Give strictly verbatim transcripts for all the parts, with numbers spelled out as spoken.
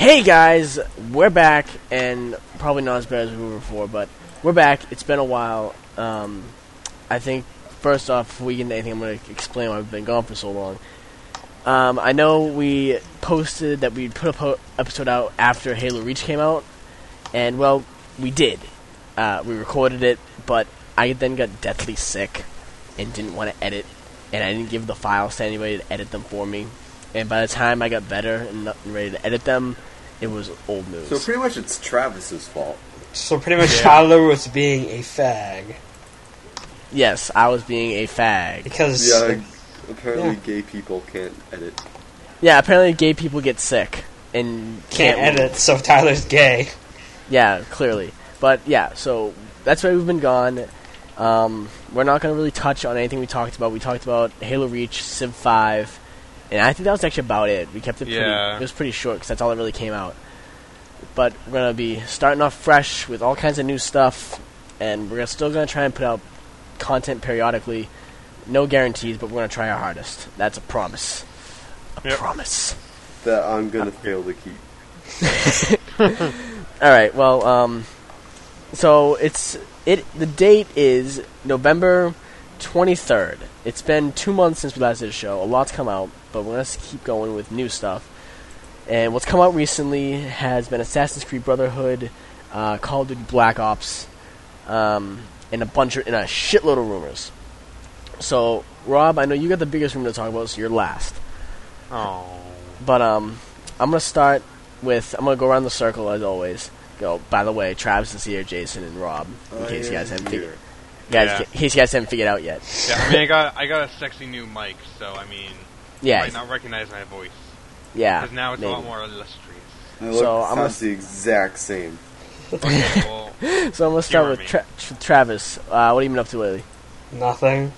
Hey guys, we're back, and probably not as bad as we were before, but we're back. It's been a while. Um, I think, first off, before we get into anything, I'm going to explain why we've been gone for so long. Um, I know we posted that we'd put a po- episode out after Halo Reach came out, and, well, we did. Uh, we recorded it, but I then got deathly sick and didn't want to edit, and I didn't give the files to anybody to edit them for me. And by the time I got better and ready to edit them, it was old news. So pretty much it's Travis's fault. So pretty much Yeah. Tyler was being a fag. Yes, I was being a fag. Because... Yeah, apparently yeah. gay people can't edit. Yeah, apparently gay people get sick and Can't, can't edit, so Tyler's gay. Yeah, clearly. But yeah, so that's why we've been gone. Um, we're not going to really touch on anything we talked about. We talked about Halo Reach, Civ five, and I think that was actually about it. We kept it pretty, Yeah. it was pretty short because that's all that really came out. But we're going to be starting off fresh with all kinds of new stuff, and we're still going to try and put out content periodically. No guarantees, but we're going to try our hardest. That's a promise. A Yep. promise. That I'm gonna fail to keep. Alright, well, um, so it's, it, the date is November twenty-third. It's been two months since we last did a show. A lot's come out, but we're going to keep going with new stuff. And what's come out recently has been Assassin's Creed Brotherhood, uh, Call of Duty Black Ops, um, and a bunch of, and a shitload of rumors. So, Rob, I know you got the biggest rumor to talk about, so you're last. Oh. But, um, I'm going to start with, I'm going to go around the circle as always. Go, by the way, Travis is here, Jason, and Rob, in I case you guys am haven't here. figured guys, Yeah. in case you guys haven't figured out yet. Yeah, I mean, I got I got a sexy new mic, so I mean, Yeah, you might not recognize my voice yeah. because now it's maybe. a lot more illustrious. I look, So, I'm sounds the exact same. Okay, well, So I'm going to start Humor with me. Tra- Tra- Travis. Uh, what have you been up to lately? Nothing.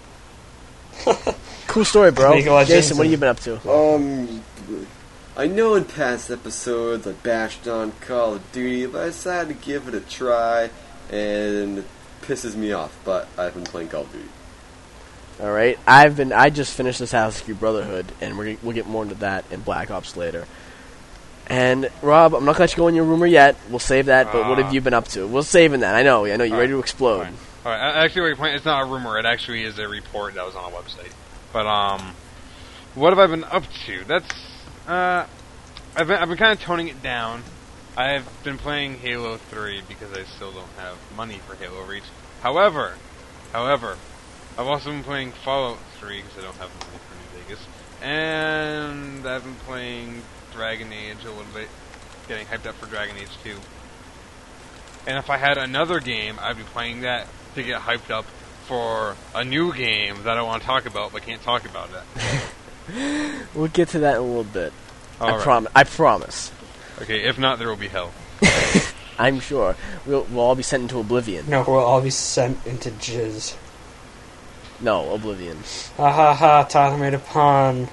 Cool story, bro. League of Legends Jason, what have and- you been up to? Um, I know in past episodes I bashed on Call of Duty, but I decided to give it a try, and it pisses me off. But I've been playing Call of Duty. All right, I've been. I just finished Assassin's Creed Brotherhood, and we're, we'll get more into that in Black Ops later. And Rob, I'm not gonna let you go in your rumor yet. We'll save that. But what Uh. have you been up to? We're saving that. I know. I know you're All ready right, to explode. fine. All right, actually, what you're pointing, it's not a rumor. It actually is a report that was on a website. But um, what have I been up to? That's uh, I've been I've been kind of toning it down. I've been playing Halo three because I still don't have money for Halo Reach. However, however, I've also been playing Fallout three because I don't have money for New Vegas, and I've been playing Dragon Age a little bit, getting hyped up for Dragon Age two. And if I had another game, I'd be playing that to get hyped up for a new game that I want to talk about, but can't talk about it. We'll get to that in a little bit. I Alright. promise. I promise. Okay, if not, there will be hell. I'm sure we'll we'll all be sent into oblivion. No, we'll all be sent into jizz. No, oblivion. Ha ha ha, Tyler made a pun.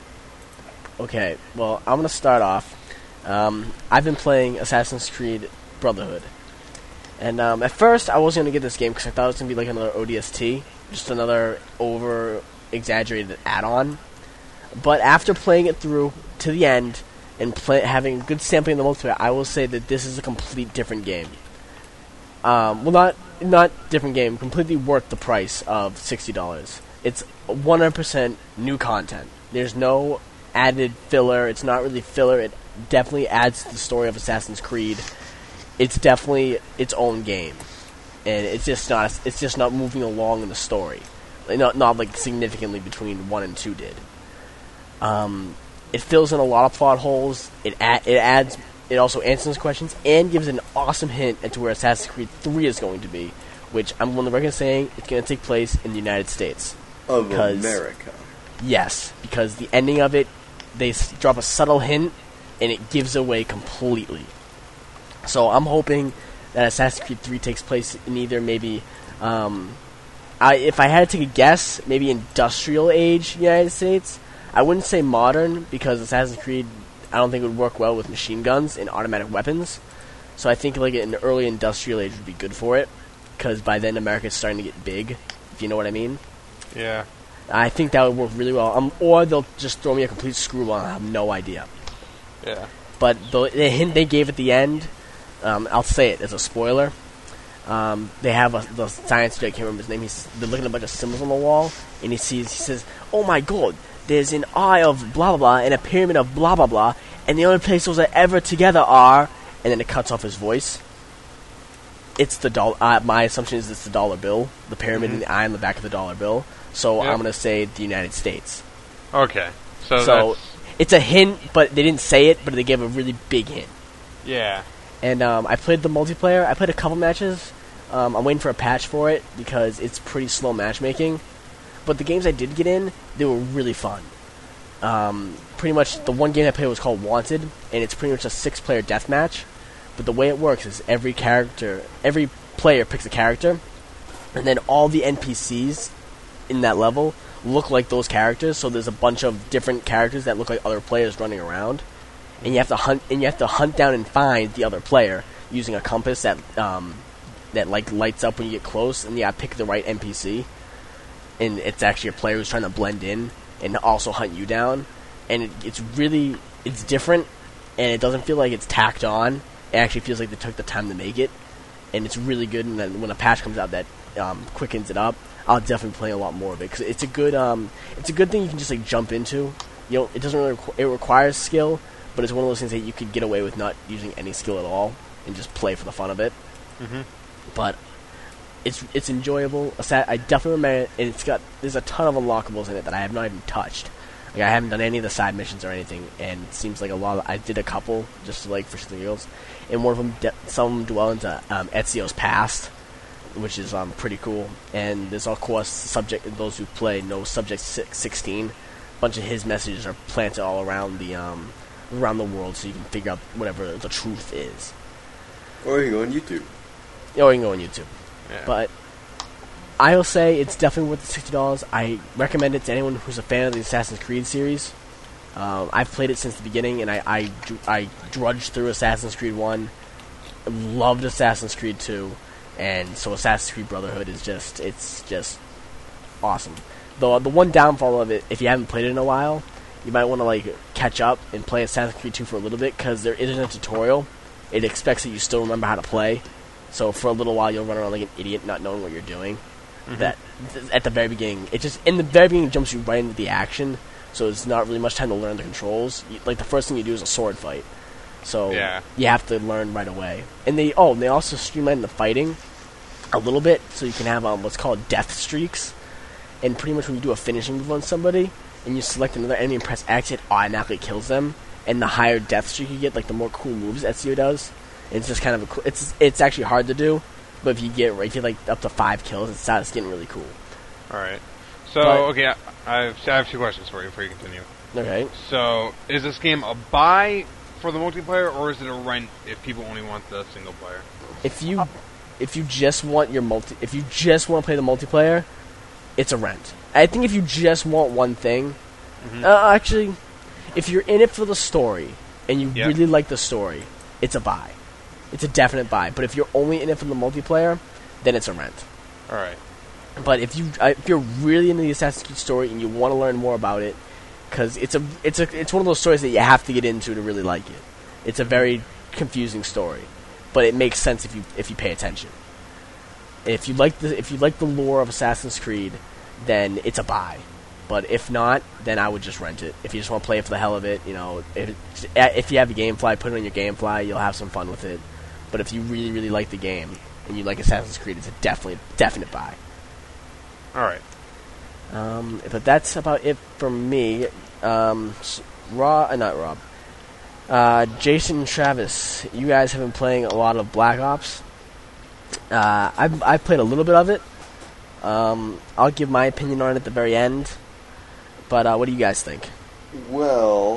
Okay. Well, I'm gonna start off. Um, I've been playing Assassin's Creed Brotherhood, and um, at first I wasn't gonna get this game because I thought it was gonna be like another O D S T, just another over exaggerated add-on. But after playing it through to the end and play, having a good sampling of the multiplayer, I will say that this is a complete different game. Um, well, not not different game, completely worth the price of sixty dollars. It's one hundred percent new content. There's no added filler. It's not really filler. It definitely adds to the story of Assassin's Creed. It's definitely its own game, and it's just not. It's just not moving along in the story. Like, Not not like significantly between one and two did. Um, it fills in a lot of plot holes. It add, it adds. It also answers questions and gives an awesome hint as to where Assassin's Creed three is going to be, which I'm on the record saying it's going to take place in the United States. Of Because- America. Yes, because the ending of it, they s- drop a subtle hint, and it gives away completely. So I'm hoping that Assassin's Creed three takes place in either maybe, um, I if I had to take a guess, maybe industrial age United States. I wouldn't say modern because Assassin's Creed, I don't think it would work well with machine guns and automatic weapons. So I think like an early industrial age would be good for it, because by then America's starting to get big, if you know what I mean. Yeah. I think that would work really well. Um, or they'll just throw me a complete screwball and I have no idea. Yeah. but the, the hint they gave at the end, um, I'll say it as a spoiler. Um, they have a, the science dude, I can't remember his name. He's they're looking at a bunch of symbols on the wall, and he sees he says, "Oh my God, there's an eye of blah blah blah and a pyramid of blah blah blah, and the only place those are ever together are," and then it cuts off his voice. It's the dollar. Uh, my assumption is it's the dollar bill, the pyramid Mhm. and the eye on the back of the dollar bill. So Yep. I'm gonna say the United States. Okay. So, So that's, it's a hint, but they didn't say it, but they gave a really big hint. yeah. And um, I played the multiplayer. I played a couple matches. Um, I'm waiting for a patch for it because it's pretty slow matchmaking. But the games I did get in, they were really fun. Um, pretty much the one game I played was called Wanted, and it's pretty much a six-player deathmatch. But the way it works is every character, every player picks a character, and then all the N P Cs in that level look like those characters. So there's a bunch of different characters that look like other players running around. And you have to hunt, and you have to hunt down and find the other player using a compass that um, that like lights up when you get close. And you gotta pick the right N P C, and it's actually a player who's trying to blend in and also hunt you down. And it, it's really it's different, and it doesn't feel like it's tacked on. It actually feels like they took the time to make it, and it's really good. And then when a patch comes out that um, quickens it up, I'll definitely play a lot more of it because it's a good um, it's a good thing you can just like jump into. You know, it doesn't really requ- it requires skill. But it's one of those things that you could get away with not using any skill at all and just play for the fun of it. Mm-hmm. But it's it's enjoyable. I definitely remember it, and it's got there's a ton of unlockables in it that I have not even touched. Like I haven't done any of the side missions or anything, and it seems like a lot. Of, I did a couple just to, like for something else, and one of them de- some of them dwell into um, Ezio's past, which is um, pretty cool. And there's of course subject those who play know Subject sixteen. A bunch of his messages are planted all around the. Um, around the world so you can figure out whatever the truth is. Or you can go on YouTube. Or you can go on YouTube. Yeah. But I will say it's definitely worth the sixty dollars. I recommend it to anyone who's a fan of the Assassin's Creed series. Um, I've played it since the beginning, and I, I, I drudged through Assassin's Creed one, loved Assassin's Creed two, and so Assassin's Creed Brotherhood is just, it's just awesome. The, the one downfall of it, if you haven't played it in a while, you might want to like catch up and play Assassin's Creed two for a little bit because there isn't a tutorial. It expects that you still remember how to play. So for a little while you'll run around like an idiot not knowing what you're doing. Mm-hmm. That th- at the very beginning, it just in the very beginning jumps you right into the action. So it's not really much time to learn the controls. You, like the first thing you do is a sword fight. So Yeah. you have to learn right away. And they oh and they also streamline the fighting a little bit so you can have um, what's called death streaks. And pretty much when you do a finishing move on somebody and you select another enemy and press X, it automatically kills them. And the higher death streak you get, like the more cool moves Ezio does. It's just kind of a cool. It's it's actually hard to do, but if you get if you get like up to five kills, it starts getting really cool. All right. So But- okay, I I have, I have two questions for you before you continue. Okay. So is this game a buy for the multiplayer, or is it a rent if people only want the single player? If you if you just want your multi, if you just want to play the multiplayer, it's a rent. I think if you just want one thing, Mhm. uh, actually, if you're in it for the story and you Yep. really like the story, it's a buy. It's a definite buy. But if you're only in it for the multiplayer, then it's a rent. All right. But if you uh, if you're really into the Assassin's Creed story and you want to learn more about it, because it's a it's a it's one of those stories that you have to get into to really like it. It's a very confusing story, but it makes sense if you if you pay attention. If you like the if you like the lore of Assassin's Creed, then it's a buy. But if not, then I would just rent it. If you just want to play it for the hell of it, you know, if it, if you have a GameFly, put it on your GameFly, you'll have some fun with it. But if you really really like the game and you like Assassin's Creed, it's a definitely definite buy. All right. Um, but that's about it for me. Um, s- Rob, uh, not Rob. Uh, Jason and Travis, you guys have been playing a lot of Black Ops. Uh, I've I've played a little bit of it. Um, I'll give my opinion on it at the very end. But uh, what do you guys think? Well,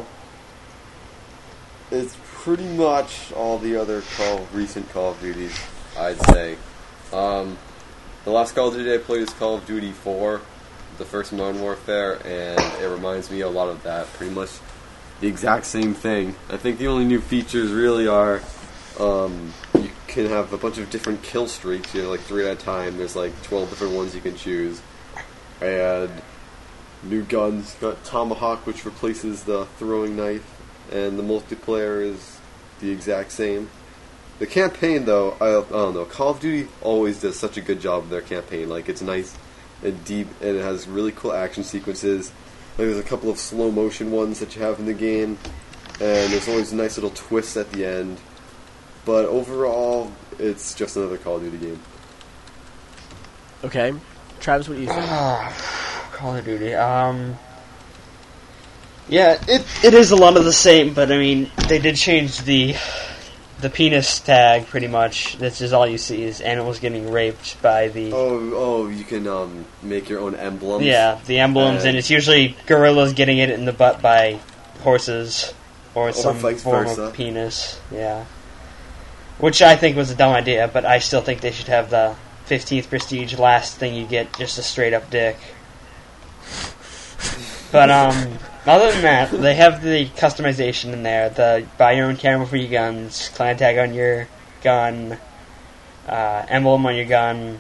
it's pretty much all the other Call recent Call of Duties, I'd say. Um, the last Call of Duty I played is Call of Duty four, the first Modern Warfare, and it reminds me a lot of that. Pretty much the exact same thing. I think the only new features really are um, you can have a bunch of different kill streaks. You have like three at a time. There's like twelve different ones you can choose. And new guns. Got Tomahawk, which replaces the throwing knife. and the multiplayer is the exact same. The campaign, though, I, I don't know. Call of Duty always does such a good job of their campaign. Like, it's nice and deep, and it has really cool action sequences. Like, there's a couple of slow motion ones that you have in the game, and there's always a nice little twist at the end. But overall, it's just another Call of Duty game. Okay. Travis, what do you think? Call of Duty. Um, yeah, it it is a lot of the same, but I mean, they did change the the penis tag pretty much. This is all you see is animals getting raped by the. Oh, oh, you can um, make your own emblems. Yeah, the emblems, Uh, and it's usually gorillas getting it in the butt by horses or some vice form versa. of penis. Yeah, which I think was a dumb idea, but I still think they should have the fifteenth prestige last thing you get, just a straight up dick. But um, other than that, they have the customization in there. The buy your own camera for your guns, clan tag on your gun, uh, emblem on your gun.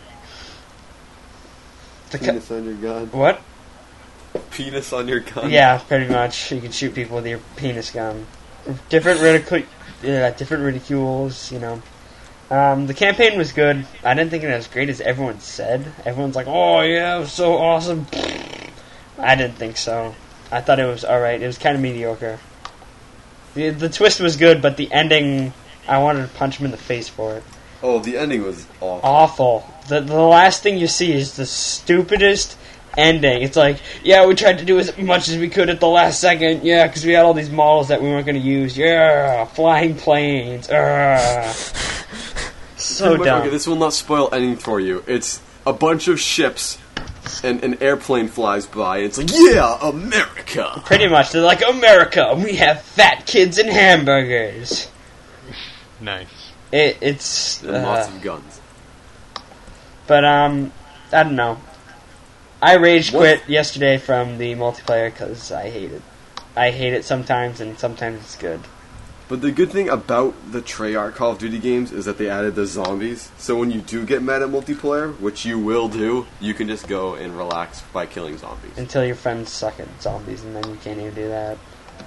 The cu- Penis on your gun. what? Penis on your gun. Yeah, pretty much. You can shoot people with your penis gun. Different ridicule, yeah, different ridicules. You know. Um, the campaign was good. I didn't think it was as great as everyone said. Everyone's like, "Oh yeah, it was so awesome." I didn't think so. I thought it was alright. It was kind of mediocre. The, the twist was good, but the ending, I wanted to punch him in the face for it. Oh, the ending was awful. Awful. The, the last thing you see is the stupidest ending. It's like, yeah, we tried to do as much as we could at the last second. Yeah, because we had all these models that we weren't going to use. Yeah, flying planes. Ugh. So Pretty much- dumb. Okay, this will not spoil anything for you. It's a bunch of ships, and an airplane flies by. And it's like, yeah, America. Pretty much. They're like, America, we have fat kids and hamburgers. Nice. It, it's... And lots Uh, of guns. but, um, I don't know. I rage What? quit yesterday from the multiplayer because I hate it. I hate it sometimes, and sometimes it's good. But the good thing about the Treyarch Call of Duty games is that they added the zombies. So when you do get mad at multiplayer, which you will do, you can just go and relax by killing zombies. Until your friends suck at zombies, and then you can't even do that.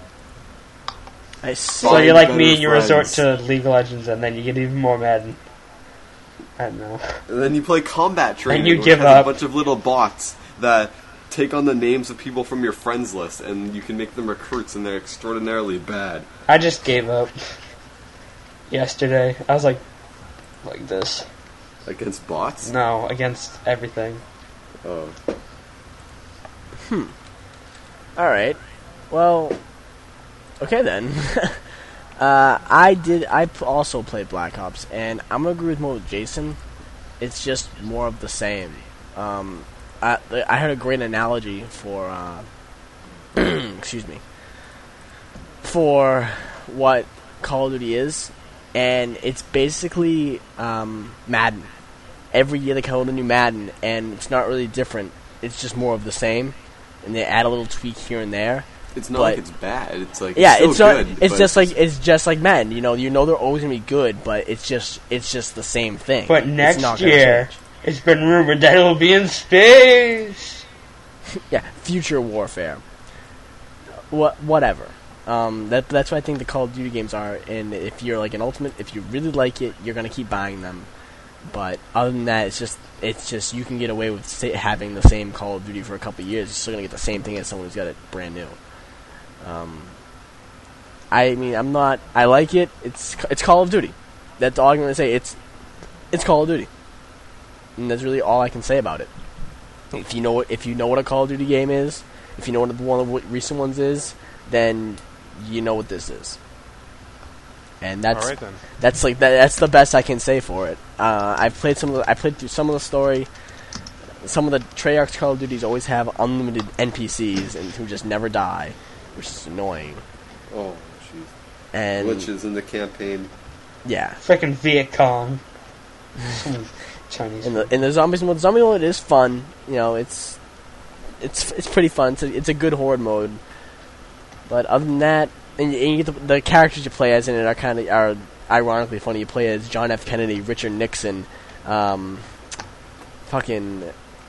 I see. So Find you're like better me, and you resort friends. to League of Legends, and then you get even more mad. And, I don't know. And then you play combat training, you which give has up. a bunch of little bots that take on the names of people from your friends list, and you can make them recruits, and they're extraordinarily bad. I just gave up yesterday. I was like, like this. Against bots? No, against everything. Oh. Alright. Well, okay then. uh, I did, I p- also played Black Ops, and I'm gonna agree with more with Jason. It's just more of the same. Um, I, I heard a great analogy for, uh, excuse me, for what Call of Duty is, and it's basically um, Madden. Every year they come out with a new Madden, and it's not really different. It's just more of the same, and they add a little tweak here and there. It's not But- like it's bad. It's like Yeah, it's, it's still not, good. it's but just like it's just like Madden. You know, you know they're always gonna be good, but it's just it's just the same thing. But It's next not gonna year, change. it's been rumored that it'll be in space. Yeah, future warfare. What whatever. Um, that that's what I think the Call of Duty games are. And if you're like an ultimate, if you really like it, you're gonna keep buying them. But other than that, it's just it's just you can get away with sa- having the same Call of Duty for a couple of years. You're still gonna get the same thing as someone who's got it brand new. Um, I mean, I'm not. I like it. It's it's Call of Duty. That's all I'm gonna say. It's it's Call of Duty, and that's really all I can say about it. If you know what if you know what a Call of Duty game is, if you know what one of the recent ones is, then you know what this is. And that's All right then. that's like that, that's the best I can say for it. Uh, I've played some of the, I played through some of the story. Some of the Treyarch Call of Duties always have unlimited N P Cs and who just never die, which is annoying. oh, jeez. And Glitches in the campaign. yeah, Frickin' Viet Cong. Some Chinese. in the in the zombies mode, zombie mode is fun. You know, it's it's it's pretty fun. It's a, it's a good horde mode. But other than that, and you, and you get the, the characters you play as in it are kind of are ironically funny. You play as John F. Kennedy, Richard Nixon, um, fucking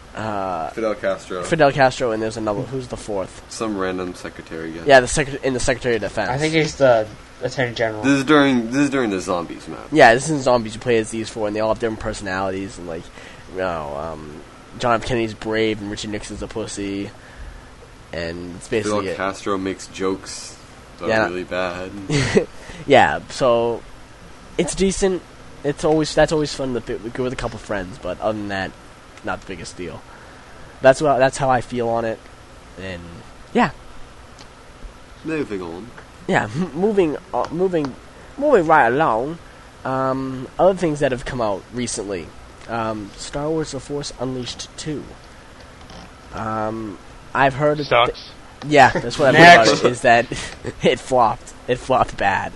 uh, Fidel Castro. Fidel Castro, and there's another. Who's the fourth? Some random secretary guy. Yeah, the sec- in the Secretary of Defense. I think he's the Attorney General. This is during this is during the zombies map. Yeah, this is Zombies. You play as these four, and they all have different personalities. And like, you know, um, John F. Kennedy's brave, and Richard Nixon's a pussy. And it's basically Fidel it. Castro makes jokes that Yeah. are really bad. Yeah, so it's decent. It's always that's always fun to pi- go with a couple friends, but other than that, not the biggest deal. That's what that's how I feel on it, and yeah, Moving on. yeah. m- Moving, uh, moving, moving right along. Um, other things that have come out recently: um, Star Wars: The Force Unleashed two. Um, I've heard it- Sucks. yeah, that's what I've heard about it, is that it flopped. It flopped bad.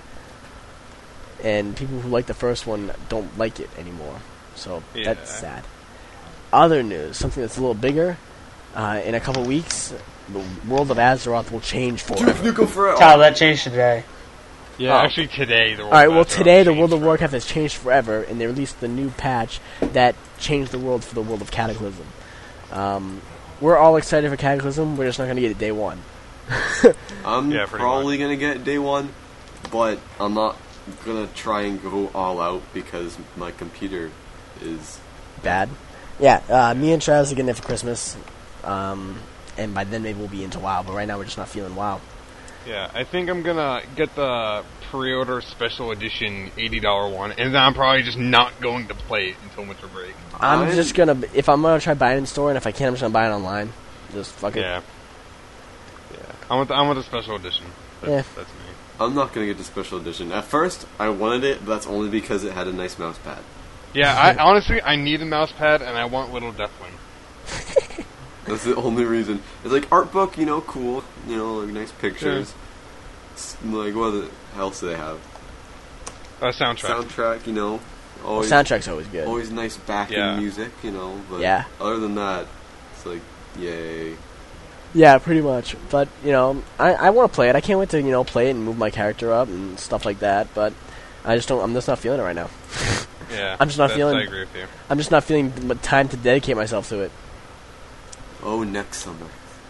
And people who like the first one don't like it anymore. So Yeah. that's sad. Other news, something that's a little bigger. Uh, in a couple weeks, the world of Azeroth will change forever. Duke Nukem Forever. Tyler, that changed today. Yeah, Oh. actually today the World Alright, of well Azeroth today the changed world of forever. Warcraft has changed forever, and they released the new patch that changed the world for the world of Cataclysm. Um, we're all excited for Cataclysm, we're just not going to get it day one. I'm Yeah, pretty probably gonna get it day one, but I'm not gonna try and go all out because my computer is. Bad. Yeah, uh, me and Travis are getting it for Christmas. Um, and by then maybe we'll be into WoW, but right now we're just not feeling WoW. Yeah, I think I'm gonna get the pre-order special edition eighty dollar one, and then I'm probably just not going to play it until winter break. I'm I'm- just gonna, if I'm gonna try buying it in store, and if I can, I'm just gonna buy it online. Just fuck it. Yeah. Yeah. I want the, I want the special edition. That's, Yeah. that's me. I'm not gonna get the special edition. At first, I wanted it, but that's only because it had a nice mouse pad. Yeah, I honestly I need a mouse pad and I want little Deathwing. That's the only reason. It's like art book, you know, cool, you know, like nice pictures. S Like what the- else do they have? A soundtrack. Soundtrack, you know, The always soundtrack's always good. always nice backing Yeah. music, you know. But Yeah. other than that, it's like yay. Yeah, pretty much. But, you know, I, I want to play it. I can't wait to, you know, play it and move my character up and stuff like that, but I just don't, I'm just not feeling it right now. Yeah. I'm just not that's- feeling- I agree with you. I'm just not feeling the time to dedicate myself to it. Oh, next summer.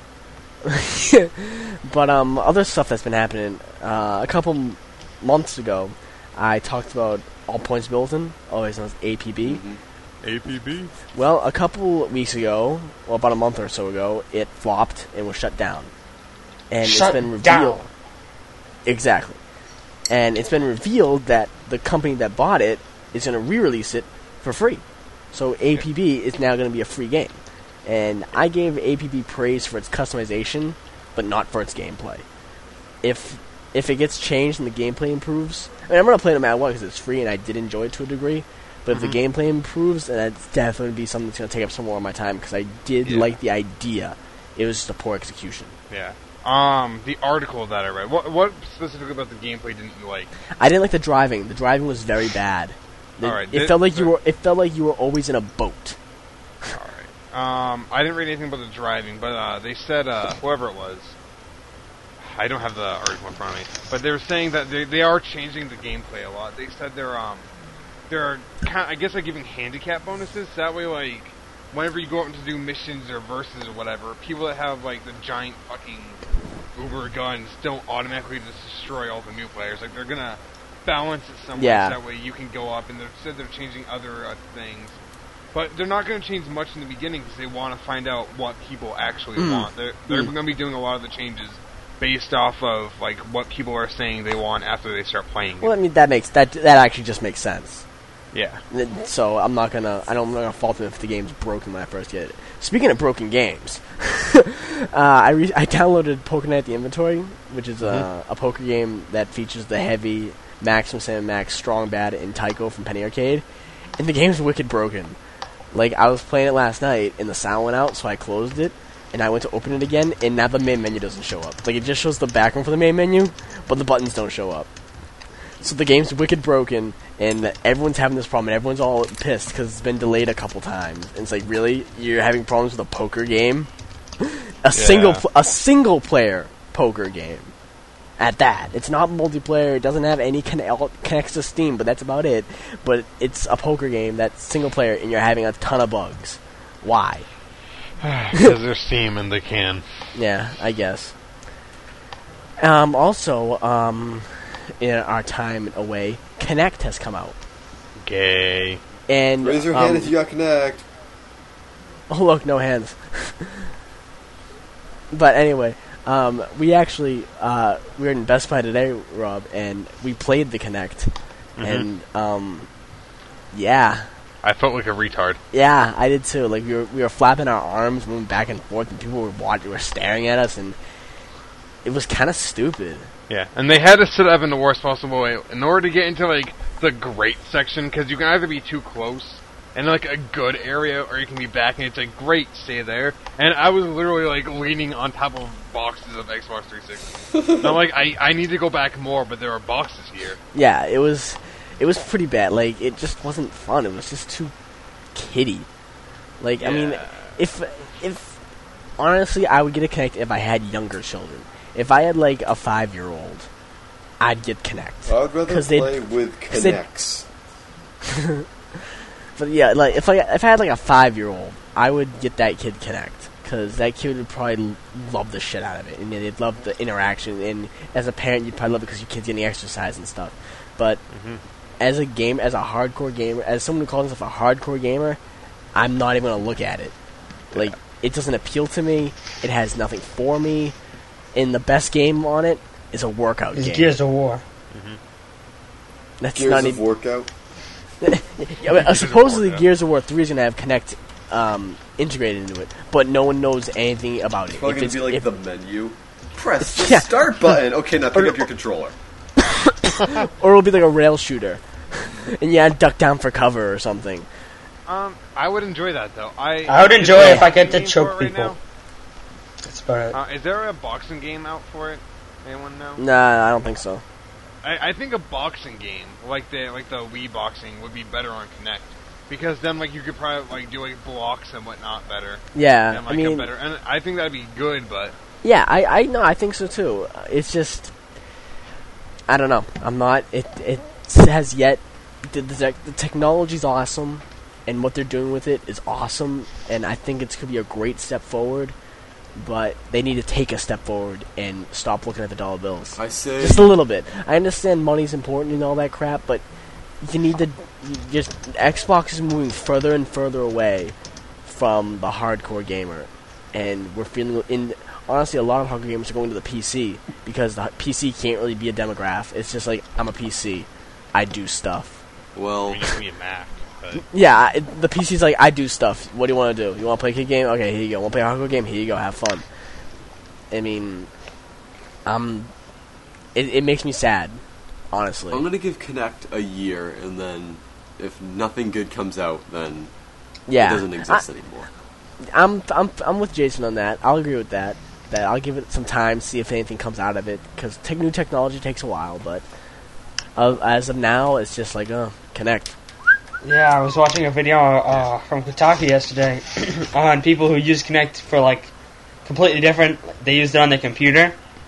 But um, other stuff that's been happening. Uh, a couple m- months ago, I talked about All Points Bulletin, always known as A P B. Mhm. A P B. Well, a couple weeks ago, well, about a month or so ago, it flopped and was shut down. And Shut it's been revealed. down. Exactly. And it's been revealed that the company that bought it is going to re-release it for free. So A P B is now going to be a free game. And I gave A P B praise for its customization, but not for its gameplay. If if it gets changed and the gameplay improves, I mean, I'm going to play it no matter what because it's free and I did enjoy it to a degree. But Mhm. if the gameplay improves, then that's definitely be something that's going to take up some more of my time because I did Yeah. like the idea. It was just a poor execution. Yeah. Um, the article that I read. What what specifically about the gameplay didn't you like? I didn't like the driving. The driving was very bad. The- Alright, it thi- felt like you the- were. It felt like you were always in a boat. All right. Um, I didn't read anything about the driving, but uh, they said uh, whoever it was. I don't have the article in front of me, but they were saying that they they are changing the gameplay a lot. They said they're um they're kind I guess they're giving handicap bonuses. That way, like whenever you go out to do missions or verses or whatever, people that have like the giant fucking uber guns don't automatically just destroy all the new players. Like they're gonna balance it somewhere Yeah. so that way you can go up. And they said they're changing other uh, things. But they're not going to change much in the beginning because they want to find out what people actually Mm. want. They're, they're Mm. going to be doing a lot of the changes based off of like what people are saying they want after they start playing. Well, I mean that makes that that actually just makes sense. Yeah. So I'm not gonna. I don't. I'm not gonna fault them if the game's broken when I first get it. Speaking of broken games, uh, I re- I downloaded PokerNet at the Inventory, which is a, a poker game that features the heavy Maximum Sam Max, Strong Bad, and Tycho from Penny Arcade, and the game's wicked broken. Like I was playing it last night, and the sound went out, so I closed it, and I went to open it again, and now the main menu doesn't show up. Like it just shows the background for the main menu, but the buttons don't show up. So the game's wicked broken, and everyone's having this problem, and everyone's all pissed because it's been delayed a couple times. And it's like, really, you're having problems with a poker game? A single, pl- a single player poker game. At that, it's not multiplayer. It doesn't have any conne- connects to Steam, but that's about it. But it's a poker game that's single player, and you're having a ton of bugs. Why? Because there's steam in the can. Yeah, I guess. Um, also, um, in our time away, Kinect has come out. Gay. And Raise your um, hand if you got Connect. Oh, look, no hands. But anyway, um, we actually, uh, we were in Best Buy today, Rob, and we played the Kinect. Mhm. And, um, yeah. I felt like a retard. Yeah, I did too. Like, we were, we were flapping our arms, moving back and forth, and people were watching, were staring at us, and it was kind of stupid. Yeah, and they had to set it up in the worst possible way in order to get into, like, the great section, because you can either be too close and, like, a good area, or you can be back and it's like, great, stay there. And I was literally, like, leaning on top of boxes of Xbox three sixty. And I'm like, I, I need to go back more, but there are boxes here. Yeah, it was, it was pretty bad. Like, it just wasn't fun. It was just too kiddie. Like, I mean, Yeah. if, if, honestly, I would get a Kinect if I had younger children. If I had, like, a five-year-old, I'd get Kinect. I would rather 'Cause they'd- play with 'cause they'd- Connects. But yeah, like if I if I had like a five year old, I would get that kid Kinect because that kid would probably l- love the shit out of it, and they'd love the interaction. And as a parent, you'd probably love it because your kid's getting exercise and stuff. But Mhm. as a game, as a hardcore gamer, as someone who calls himself a hardcore gamer, I'm not even gonna look at it. Like it doesn't appeal to me. It has nothing for me. And the best game on it is a workout It's game. Gears of War. That's Gears not of even. Workout. Yeah, but, uh, supposedly, yeah. Gears of War three is going to have Kinect um, integrated into it, but no one knows anything about it. Probably If gonna it's- be like if- the menu. Press the Yeah. start button. Okay, now pick up your controller. or it'll be like a rail shooter, and yeah, duck down for cover or something. Um, I would enjoy that, though. I I would is enjoy there it a if I get to boxing game choke for it right people. now? That's about it. Uh, is there a boxing game out for it? Anyone know? Nah, I don't think so. I, I think a boxing game, like the like the Wii boxing, would be better on Kinect. Because then, like, you could probably, like, do, like, blocks and whatnot better. Yeah, And, like, I mean, a better... And I think that'd be good, but... yeah, I, I no, I think so too. Uh, It's just, I don't know. I'm not. It it has yet. The, the, tech- the technology's awesome, and what they're doing with it is awesome, and I think it's could be a great step forward. But they need to take a step forward and stop looking at the dollar bills. I say Just a little bit. I understand money's important and all that crap, but you need to you just Xbox is moving further and further away from the hardcore gamer, and we're feeling in honestly a lot of hardcore gamers are going to the P C because the P C can't really be a demographic. It's just like I'm a P C, I do stuff. I well, mean, you can be a Mac, but... Yeah, I- the P C's like I do stuff. What do you want to do? You want to play a kid game? Okay, here you go. Want to play a hardcore game? Here you go. Have fun. I mean, um, it it makes me sad, honestly. I'm gonna give Connect a year, and then if nothing good comes out, then Yeah, it doesn't exist anymore. I, I'm I'm I'm with Jason on that. I'll agree with that. That I'll give it some time, see if anything comes out of it. Because te- new technology takes a while, but uh, as of now, it's just like, uh, Connect. Yeah, I was watching a video uh, from Kotaku yesterday on people who use Kinect for, like, completely different. They used it on their computer,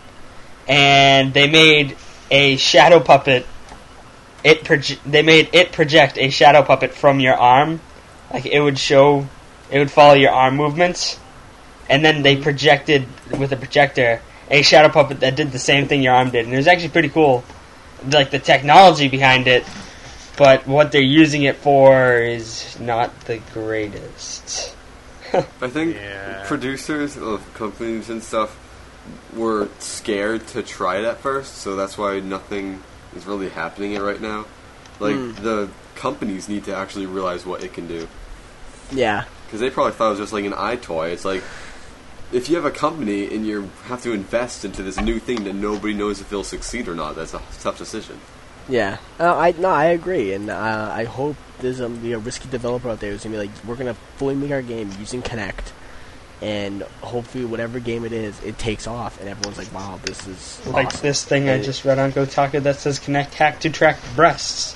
and they made a shadow puppet. It proje- They made it project a shadow puppet from your arm. Like, it would show, it would follow your arm movements. And then they projected, with a projector, a shadow puppet that did the same thing your arm did. And it was actually pretty cool. Like, the technology behind it. But what they're using it for is not the greatest. I think Yeah. producers of companies and stuff were scared to try it at first, so that's why nothing is really happening it right now. Like, Hmm. the companies need to actually realize what it can do. Yeah, Because they probably thought it was just like an iToy. It's like, if you have a company and you have to invest into this new thing that nobody knows if it'll succeed or not, that's a tough decision. yeah. Uh, I no, I agree, and uh, I hope there's um, be a risky developer out there who's gonna be like, we're gonna fully make our game using Kinect, and hopefully whatever game it is, it takes off, and everyone's like, wow, this is Like awesome. this thing I And- just read on Kotaku that says Kinect hack to track breasts.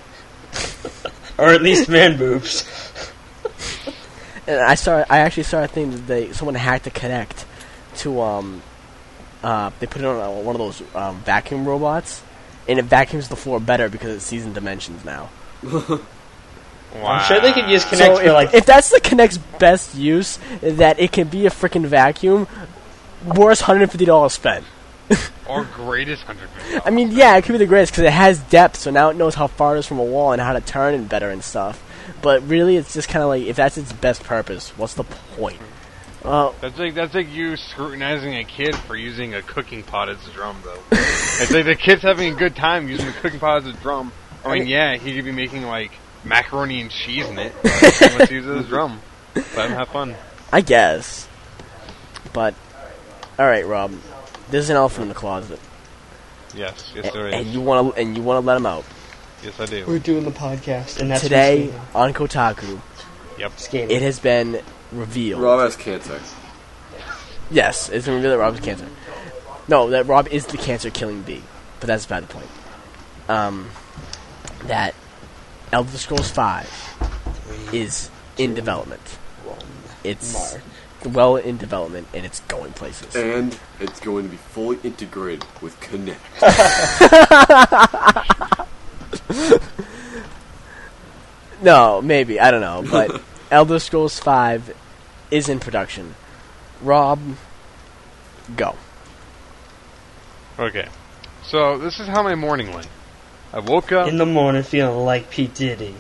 Or at least man boobs. And I saw, I actually saw a thing that they someone hacked a Kinect to um, uh, they put it on uh, one of those um, vacuum robots, and it vacuums the floor better because it sees in dimensions now. Wow. I'm sure they could use Kinect So for if, like. if that's the Kinect's best use, that it can be a freaking vacuum, worst one hundred fifty dollars spent. Or greatest one hundred fifty dollars. I mean, yeah, it could be the greatest because it has depth, so now it knows how far it is from a wall and how to turn it better and stuff. But really, it's just kind of like, if that's its best purpose, what's the point? Uh, That's like that's like you scrutinizing a kid for using a cooking pot as a drum, though. It's like the kid's having a good time using the cooking pot as a drum. I mean, yeah, he could be making like macaroni and cheese in it. But let's use it as a drum. Let him have fun. I guess. But, alright, Rob. There's an elephant in the closet. Yes, yes, there and is. you want to and you want to let him out. Yes, I do. We're doing the podcast, and that's Today, on Kotaku, Yep. skating. it has been revealed. Rob has cancer. Yes, it's been revealed that Rob has cancer. No, that Rob is the cancer-killing bee. But that's beside the point. Um, that Elder Scrolls five is in development. It's Mark. well in development, and it's going places. And it's going to be fully integrated with Kinect. No, maybe. I don't know. But Elder Scrolls five is in production. Rob, go. Okay. So this is how my morning went. I woke up. In the morning, feeling like P. Diddy.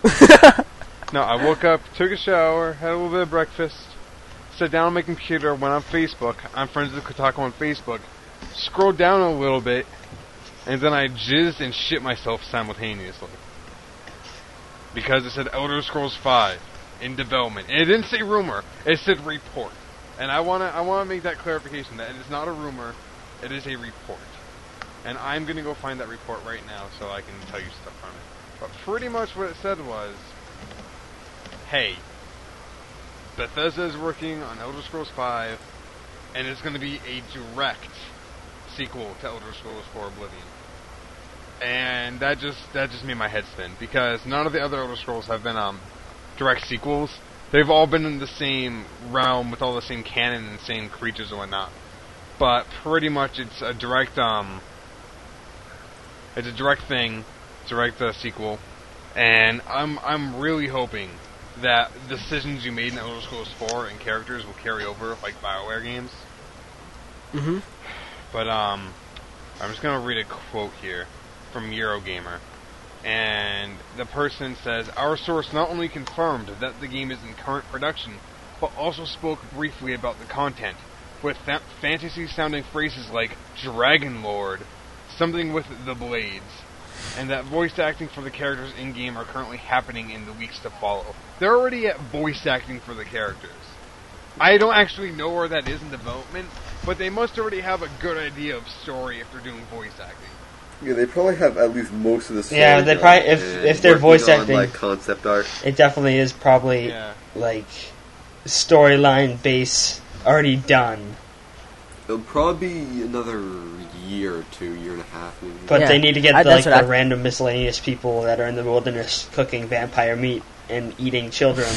No, I woke up, took a shower, had a little bit of breakfast, sat down on my computer, went on Facebook. I'm friends with Kotaku on Facebook. Scrolled down a little bit, and then I jizzed and shit myself simultaneously. Because it said Elder Scrolls five in development. And it didn't say rumor, it said report. And I wanna I wanna make that clarification that it is not a rumor, it is a report. And I'm gonna go find that report right now so I can tell you stuff on it. But pretty much what it said was, hey, Bethesda is working on Elder Scrolls five, and it's gonna be a direct sequel to Elder Scrolls four Oblivion. And that just that just made my head spin, because none of the other Elder Scrolls have been um direct sequels. They've all been in the same realm with all the same canon and same creatures and whatnot. But pretty much it's a direct um it's a direct thing, direct uh, sequel, and I'm I'm really hoping that the decisions you made in Elder Scrolls four and characters will carry over like BioWare games. Mm-hmm. But um I'm just gonna read a quote here from Eurogamer. And the person says, our source not only confirmed that the game is in current production, but also spoke briefly about the content, with fa- fantasy-sounding phrases like Dragon Lord, something with the blades, and that voice acting for the characters in-game are currently happening in the weeks to follow. They're already at voice acting for the characters. I don't actually know where that is in development, but they must already have a good idea of story if they're doing voice acting. Yeah, they probably have at least most of the story. Yeah, they done, probably- if- and if they're working voice on, acting- like concept art. It definitely is probably Yeah. like storyline base already done, It'll probably be another year or two, year and a half maybe. but Yeah, they need to get I- the, like that's what the I- random miscellaneous people that are in the wilderness cooking vampire meat and eating children,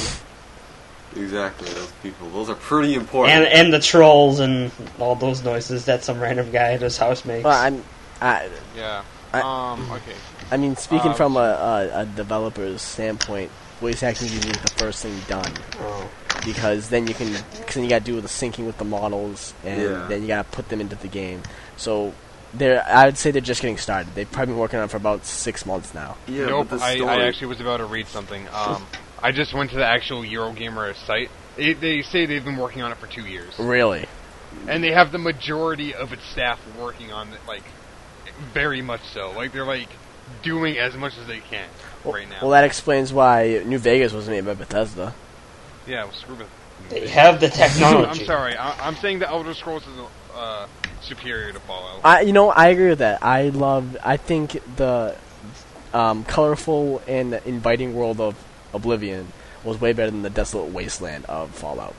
Exactly, those people. Those are pretty important. and and the trolls and all those noises that some random guy at his house makes. Well, I'm, I, Yeah. I- um, okay. I mean, speaking Uh, from a, a, a developer's standpoint, voice acting is usually the first thing done, Oh. because then you can, cause then you got to do the syncing with the models, and Yeah. then you got to put them into the game. So, they're, I would say they're just getting started. They've probably been working on it for about six months now. yeah, nope, but the I, story, I actually was about to read something. Um, I just went to the actual Eurogamer site. They, they say they've been working on it for two years. Really? And they have the majority of its staff working on it, like, very much so. Like, they're, like, doing as much as they can Well, right now. well, that explains why New Vegas was made by Bethesda. yeah, well, screw it. They have the technology. I'm sorry. I, I'm saying the Elder Scrolls is uh, superior to Fallout. I, you know, I agree with that. I love. I think the um, colorful and inviting world of Oblivion was way better than the desolate wasteland of Fallout.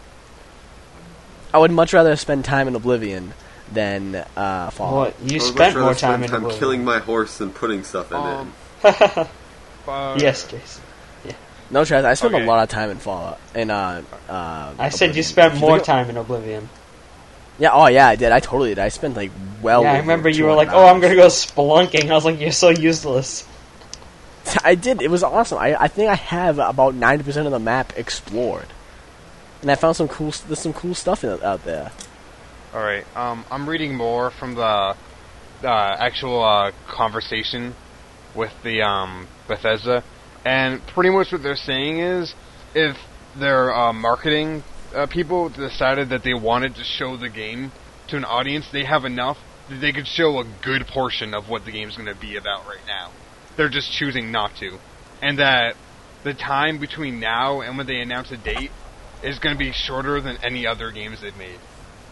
I would much rather spend time in Oblivion than uh, Fallout. What, you I would spent much more rather time spend in time Oblivion. killing my horse than putting stuff in Um, it. uh, Yes, Jason. No, Travis, I spent Okay. a lot of time in Fallout. In uh, uh, I said you Oblivion. spent Did more go- time in Oblivion. Yeah, oh yeah, I did. I totally did. I spent like well. yeah, I over remember you two were like, hundred "Oh, I'm hours. gonna go spelunking." I was like, "You're so useless." I did. It was awesome. I, I think I have about ninety percent of the map explored. And I found some cool, there's some cool stuff in, out there. All right. Um, I'm reading more from the uh, actual uh, conversation with the um, Bethesda, and pretty much what they're saying is, if their uh, marketing uh, people decided that they wanted to show the game to an audience, they have enough that they could show a good portion of what the game's going to be about right now. They're just choosing not to, and that the time between now and when they announce a date is going to be shorter than any other games they've made.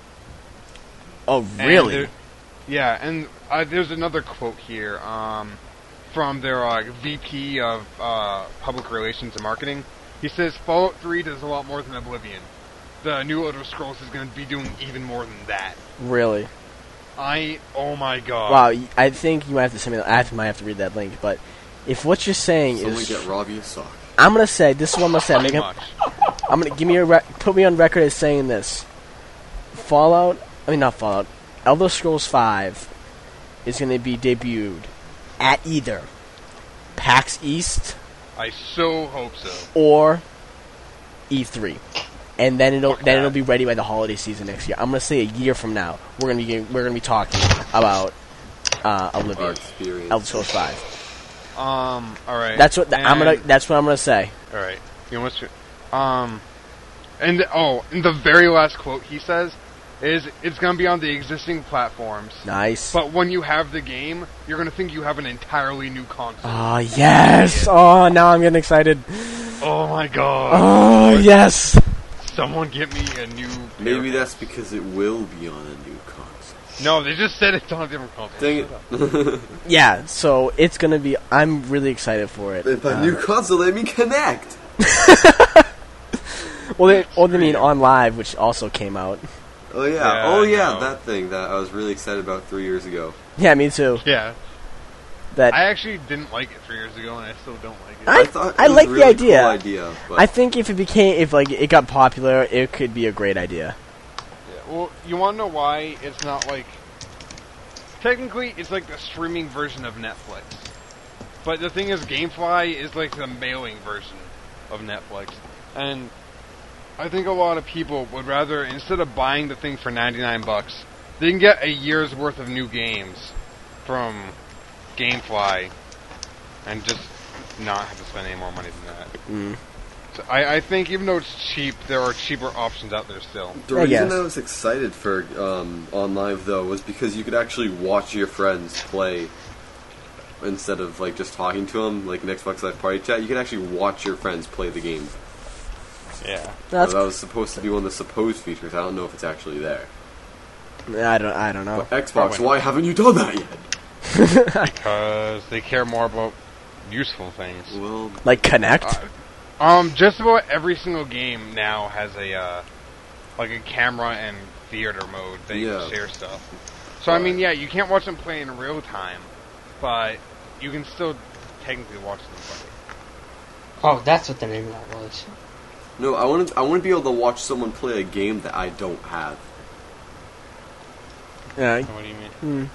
Oh, really? And yeah, and uh, there's another quote here um, from their uh, V P of uh, Public Relations and Marketing. He says, Fallout three does a lot more than Oblivion. The new Elder Scrolls is going to be doing even more than that. Really? I, oh my god. Wow, y- I think you might have to send me, I have, might have to read that link, but if what you're saying Someone is... get Robbie a sock. I'm going to say, this is what I'm going to say. I'm, Pretty gonna, much. I'm going to give me a re- put me on record as saying this. Fallout, I mean not Fallout, Elder Scrolls five is going to be debuted at either PAX East I so hope so. or E three, and then it'll Fuck then that. it'll be ready by the holiday season next year. I'm gonna say a year from now we're gonna be getting, we're gonna be talking about uh, Our Oblivion, experience. Elder Scrolls five. Um, alright. That's what I'm gonna. And- That's what I'm gonna say. Alright. You almost... Um... And, oh, in the very last quote he says is, it's going to be on the existing platforms. Nice. But when you have the game, you're going to think you have an entirely new console. Oh yes! Oh, now I'm getting excited. Oh my god. Oh yes! Someone get me a new... Maybe that's because it will be on a new console. No, they just said it's on a different console. Dang it. Yeah. So it's gonna be. I'm really excited for it. If a Uh, new console, let me connect. well, they, or they mean on live, which also came out. Oh yeah, Yeah, oh I yeah, know. that thing that I was really excited about three years ago. Yeah, me too. Yeah. That I actually didn't like it three years ago, and I still don't like it. I- thought it I was like a the really idea. Cool idea but I think if it became, if like it got popular, it could be a great idea. Yeah, well, you want to know why it's not like... Technically, it's like the streaming version of Netflix. But the thing is, GameFly is like the mailing version of Netflix. And I think a lot of people would rather, instead of buying the thing for ninety-nine bucks, they can get a year's worth of new games from GameFly and just not have to spend any more money than that. Mm. So I, I think even though it's cheap, there are cheaper options out there still. the I reason guess. I was excited for um, on live though was because you could actually watch your friends play instead of like just talking to them like an Xbox Live Party Chat. You can actually watch your friends play the game. Yeah. That's. that was supposed to be one of the supposed features. I don't know if it's actually there. I don't. I don't know. But Xbox, Probably. why haven't you done that yet? Because they care more about useful things. Well, Like Connect. Uh, um, just about every single game now has a, uh, like a camera and theater mode that you Yeah. can share stuff. So, I mean, yeah, you can't watch them play in real time, but you can still technically watch them play. Oh, that's what the name of that was. no, I want to. I want to be able to watch someone play a game that I don't have. Yeah. What do you mean?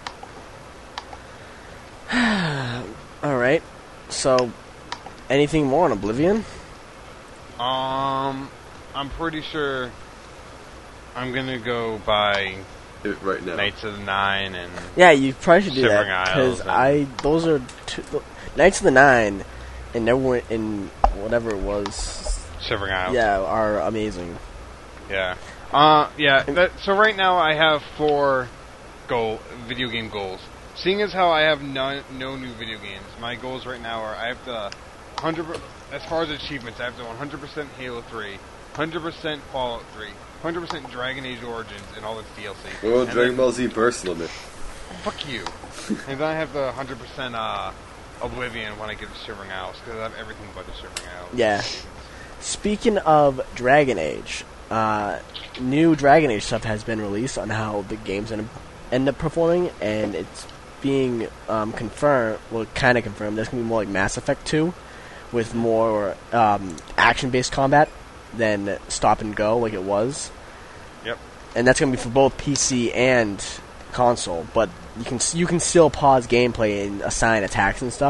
Hmm. All right. So, anything more on Oblivion? Um, I'm pretty sure I'm gonna go buy It, right now. Knights of the Nine and... Yeah, you probably should do Shivering that Isles because and- I those are two, th- Knights of the Nine and never in whatever it was. Shivering Isles. Yeah, are amazing. Yeah. Uh, yeah. That, so right now I have four goal video game goals. Seeing as how I have no, no new video games, my goals right now are I have the one hundred per- as far as achievements, I have the one hundred percent Halo three, one hundred percent Fallout three, one hundred percent Dragon Age Origins, and all its D L C. Well, And Dragon then- Ball Z Burst Limit. Fuck you. And then I have the one hundred percent uh, Oblivion when I get to Shivering Isles, because I have everything but the Shivering Isles. Yeah. Speaking of Dragon Age, uh, new Dragon Age stuff has been released on how the game's end up, end up performing, and it's being um, confirmed, well, kind of confirmed, there's going to be more like Mass Effect two, with more um, action-based combat than stop and go like it was. Yep. And that's going to be for both P C and console, but you can you can still pause gameplay and assign attacks and stuff,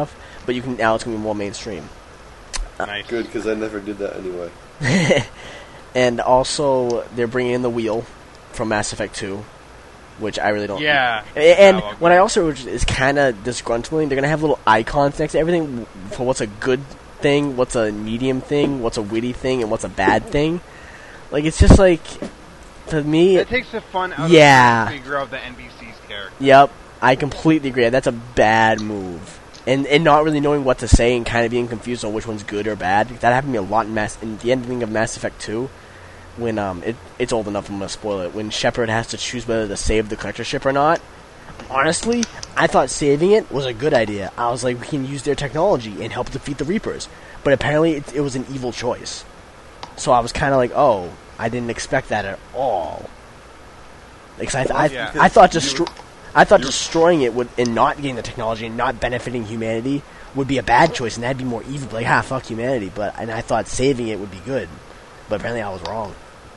but you can now it's gonna be more mainstream. Nice. Good, because I never did that anyway. And also, they're bringing in the wheel from Mass Effect two, which I really don't. Yeah. A- And Yeah, well, what I also which is kind of disgruntling, they're gonna have little icons next to everything for what's a good thing, what's a medium thing, what's a witty thing, and what's a bad thing. Like it's just like, to me, It takes the fun out Yeah. of trying to figure out the N B C's character. yep, I completely agree. That's a bad move. And and not really knowing what to say and kind of being confused on which one's good or bad. That happened to me a lot in Mass in the ending of Mass Effect two. When um it it's old enough, I'm gonna spoil it. When Shepard has to choose whether to save the collector ship or not. Honestly, I thought saving it was a good idea. I was like, we can use their technology and help defeat the Reapers. But apparently, it, it was an evil choice. So I was kind of like, oh, I didn't expect that at all. Because I, th- I, Yeah. I thought destro- I thought destroying it would and not getting the technology and not benefiting humanity would be a bad choice, and that'd be more evil. Like, ah, fuck humanity. But and I thought saving it would be good. But apparently, I was wrong.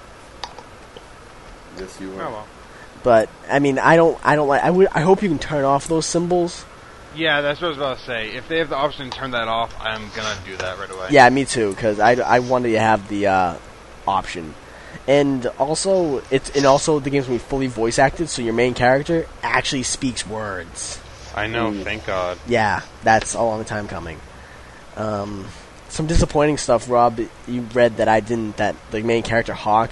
Yes, you Oh were. well. But I mean, I don't, I don't like. I would, I hope you can turn off those symbols. Yeah, that's what I was about to say. If they have the option to turn that off, I'm gonna do that right away. Yeah, me too. Because I, I wanted to have the uh, option, and also it's and also the game's gonna be fully voice acted, so your main character actually speaks words. I know. Ooh. Thank God. Yeah, that's a long time coming. Um, some disappointing stuff, Rob. You read that I didn't. That the main character Hawk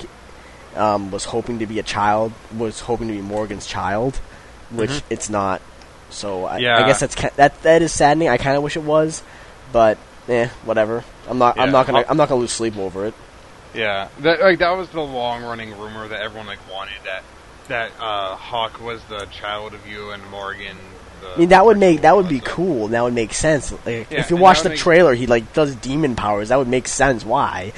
um, was hoping to be a child. Was hoping to be Morgan's child, which Mhm. it's not. So I, I Yeah. guess that's ki- that. That is saddening. I kind of wish it was, but eh, whatever. I'm not. I'm Yeah, not gonna. Hawk- I'm not gonna lose sleep over it. Yeah, that like that was the long running rumor that everyone like wanted that that uh, Hawk was the child of you and Morgan. The I mean, that would make that would be so- cool. That would make sense. Like, Yeah, if you and watch that the would make- trailer, he like does demon powers. That would make sense. Why?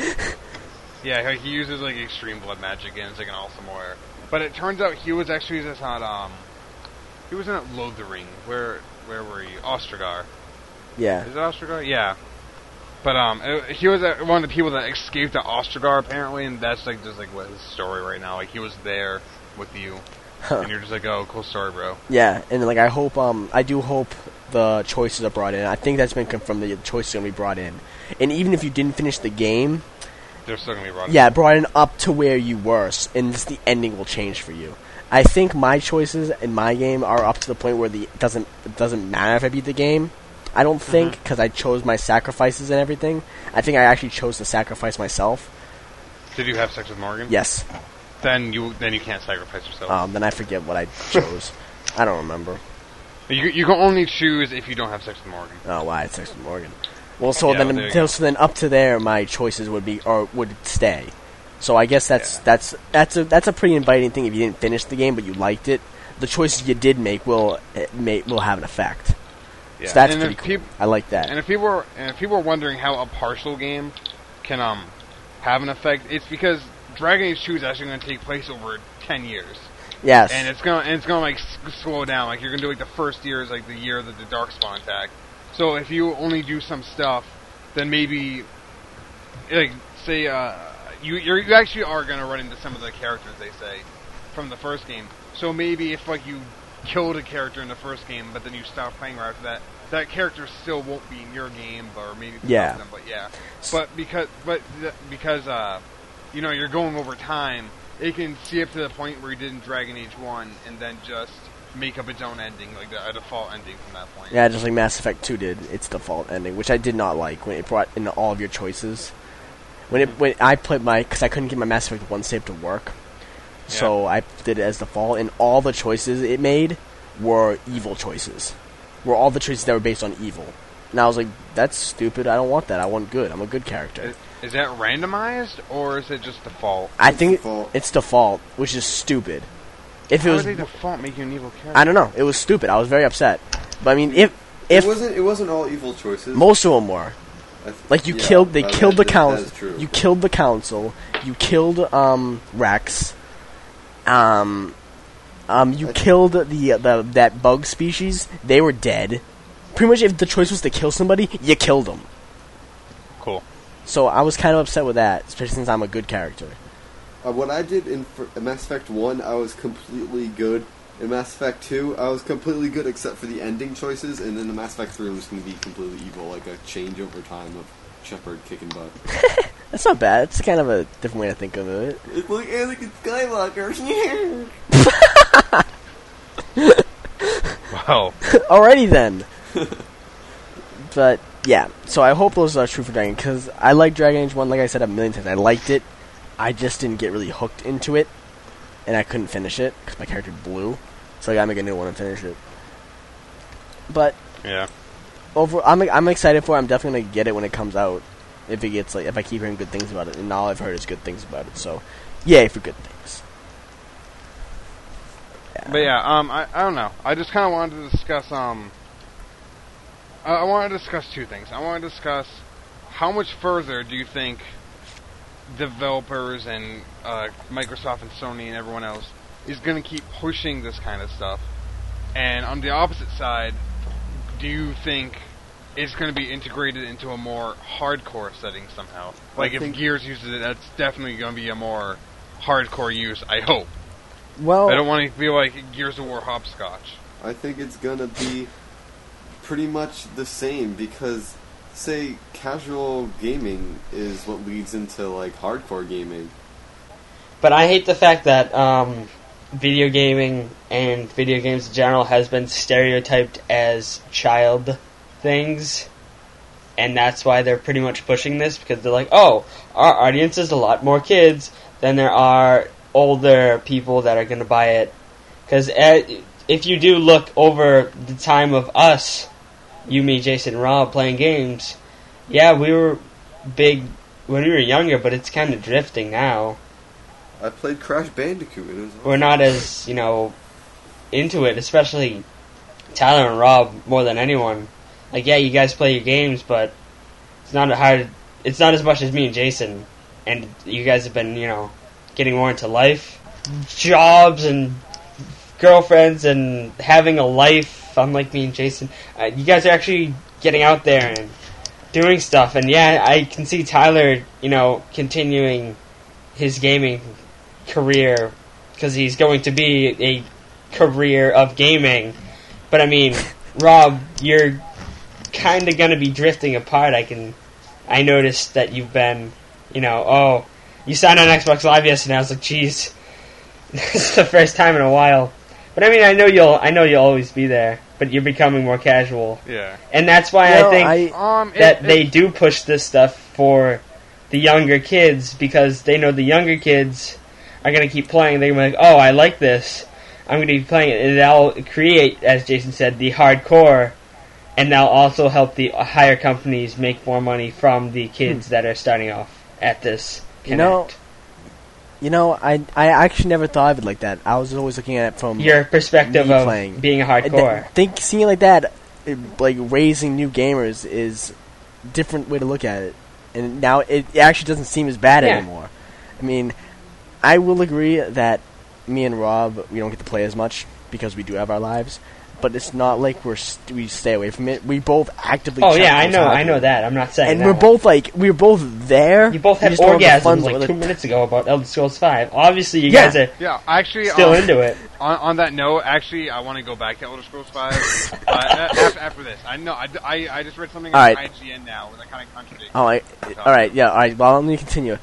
Yeah, like, he uses like extreme blood magic and it's like an awesome warrior. But it turns out he was actually just not um he was in Lothering. Where where were you? Ostrogar. Yeah. Is it Ostrogar? Yeah. But um, it, he was uh, one of the people that escaped to Ostrogar apparently, and that's like just like what his story right now. Like he was there with you, Huh. and you're just like, oh, cool story, bro. Yeah, and like I hope, um, I do hope the choices are brought in. I think that's been confirmed. The choices are gonna be brought in, and even if you didn't finish the game, They're still gonna be brought. yeah, brought in up to where you were, s- and just the ending will change for you. I think my choices in my game are up to the point where the it doesn't it doesn't matter if I beat the game. I don't think because I chose my sacrifices and everything. I think I actually chose to sacrifice myself. Did you have sex with Morgan? Yes. Then you then you can't sacrifice yourself. Um, then I forget what I chose. I don't remember. You you can only choose if you don't have sex with Morgan. Oh, why I texted Morgan. Well, so Yeah, then, there you so, go. so then, up to there, my choices would be or would stay. So I guess that's Yeah. that's that's a that's a pretty inviting thing. If you didn't finish the game but you liked it, the choices you did make will eh, may, will have an effect. Yeah. So that's and pretty if cool. peop- I like that. And if people are and if people are wondering how a partial game can um have an effect, it's because Dragon Age two is actually going to take place over ten years, Yes. and it's gonna and it's gonna like s- slow down. Like you're gonna do like the first year is like the year of the, the Darkspawn attack. So if you only do some stuff, then maybe like say uh you you're, you actually are gonna run into some of the characters they say from the first game. So maybe if like you killed a character in the first game, but then you stop playing right after that, that character still won't be in your game, or maybe Yeah. them, but yeah. But because but th- because uh, you know you're going over time, it can see up to the point where you did in Dragon Age one, and then just make up its own ending, like the, a default ending from that point. Yeah, just like Mass Effect two did its default ending, which I did not like when it brought in all of your choices. When it when I played my because I couldn't get my Mass Effect one save to work, so I did it as default, and all the choices it made were evil choices. Were all the choices that were based on evil. And I was like, that's stupid. I don't want that. I want good. I'm a good character. Is, is that randomized or is it just default? I think it- default. it's default, which is stupid. If it How was, are they default making an evil character? I don't know. It was stupid. I was very upset. But I mean, if It if wasn't. It wasn't all evil choices. most of them were. I th- Like you yeah, killed, they that- killed the that- that council. is true. You killed the council. You killed um Rex. Um, um, you I- killed the the that bug species. They were dead. Pretty much, if the choice was to kill somebody, you killed them. Cool. So I was kind of upset with that, especially since I'm a good character. Uh, what I did in, fir- in Mass Effect one, I was completely good, in Mass Effect two, I was completely good except for the ending choices, and then in Mass Effect three, I'm just going to be completely evil, like a change over time of Shepard kicking butt. That's not bad. It's kind of a different way to think of it. It's like Anakin Skywalker. Wow. Alrighty then. But yeah, so I hope those are true for Dragon, because I like Dragon Age one, like I said a million times. I liked it. I just didn't get really hooked into it, and I couldn't finish it because my character blew. So I gotta make a new one and finish it. But Yeah. over, I'm I'm excited for it. I'm definitely gonna get it when it comes out. If it gets like, if I keep hearing good things about it, and all I've heard is good things about it. So, yay for good things. Yeah. But yeah, um, I, I don't know. I just kind of wanted to discuss, um, I, I wanted to discuss two things. I wanted to discuss how much further do you think developers and uh, Microsoft and Sony and everyone else is going to keep pushing this kind of stuff? And on the opposite side, do you think it's going to be integrated into a more hardcore setting somehow? Like I if think- Gears uses it, that's definitely going to be a more hardcore use, I hope. well, I don't want to feel like Gears of War hopscotch. I think it's gonna be pretty much the same because, say, casual gaming is what leads into like hardcore gaming. But I hate the fact that um, video gaming and video games in general has been stereotyped as child things, and that's why they're pretty much pushing this, because they're like, oh, our audience is a lot more kids than there are older people that are going to buy it. Because if you do look over the time of us, you, me, Jason, Rob, playing games, yeah, we were big when we were younger, but it's kind of drifting now. I played Crash Bandicoot and it was We're not as, you know, into it, especially Tyler and Rob more than anyone. Like, yeah, you guys play your games, but it's not hard. It's not as much as me and Jason, and you guys have been, you know, getting more into life, jobs, and girlfriends, and having a life. Unlike me and Jason, uh, you guys are actually getting out there and doing stuff. And yeah, I can see Tyler, you know, continuing his gaming career because he's going to be a career of gaming. But I mean, Rob, you're kind of going to be drifting apart. I can, I noticed that you've been, you know, oh, you signed on Xbox Live yesterday. I was like, geez, this is the first time in a while. But I mean, I know you'll, I know you'll always be there. But you're becoming more casual, Yeah. and that's why Well, I think I- Um, it- that it- they do push this stuff for the younger kids, because they know the younger kids are going to keep playing. They're going to be like, oh, I like this. I'm going to be playing it. And that'll create, as Jason said, the hardcore, and that'll also help the higher companies make more money from the kids that are starting off at this Connect. You know, You know, I I actually never thought of it like that. I was always looking at it from Your perspective me of playing. being a And hardcore. th- think seeing it like that, it, like raising new gamers, is a different way to look at it. And now it, it actually doesn't seem as bad Yeah. anymore. I mean, I will agree that me and Rob, we don't get to play as much because we do have our lives. But it's not like we're st- we stay away from it. We both actively. Oh check yeah, I what's know, I happening. know that. I'm not saying And that. we're both like we're both there. You both We had just don't have the orgasms funds like with two it. minutes ago about Elder Scrolls five. Obviously, you Yeah. guys are Yeah, actually, still um, into it. On, on that note, actually, I want to go back to Elder Scrolls five. uh, after, after this, I know I, I, I just read something on Alright. I G N now that kind of contradicts. Oh, I, all right, yeah, all right. Well, let me continue.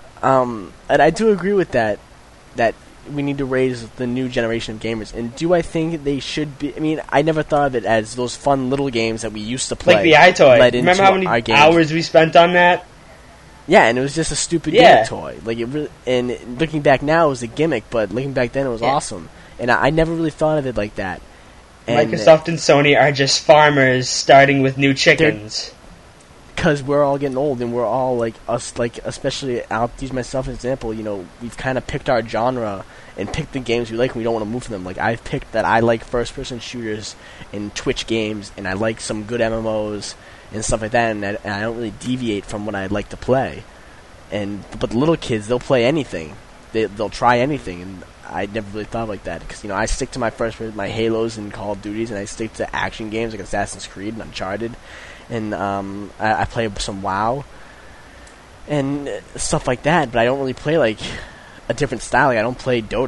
Um, and I do agree with that. That we need to raise the new generation of gamers. And do I think they should be? I mean, I never thought of it as those fun little games that we used to play. Like the iToy. led Remember into how many our games. hours we spent on that? Yeah, and it was just a stupid Yeah. game toy. Like it really, and looking back now, it was a gimmick. But looking back then, it was Yeah. awesome. And I, I never really thought of it like that. And Microsoft and Sony are just farmers starting with new chickens. because we're all getting old, and we're all like us, like especially I'll use myself as an example. You know, we've kind of picked our genre and picked the games we like, and we don't want to move from them. Like I've picked that I like first-person shooters and Twitch games, and I like some good M M Os and stuff like that, and I, and I don't really deviate from what I like to play. And but the little kids, they'll play anything, they they'll try anything, and I never really thought like that because you know I stick to my first my Halos and Call of Duties, and I stick to action games like Assassin's Creed and Uncharted. And um, I, I play some WoW and uh, stuff like that, but I don't really play like a different style. Like I don't play Dota.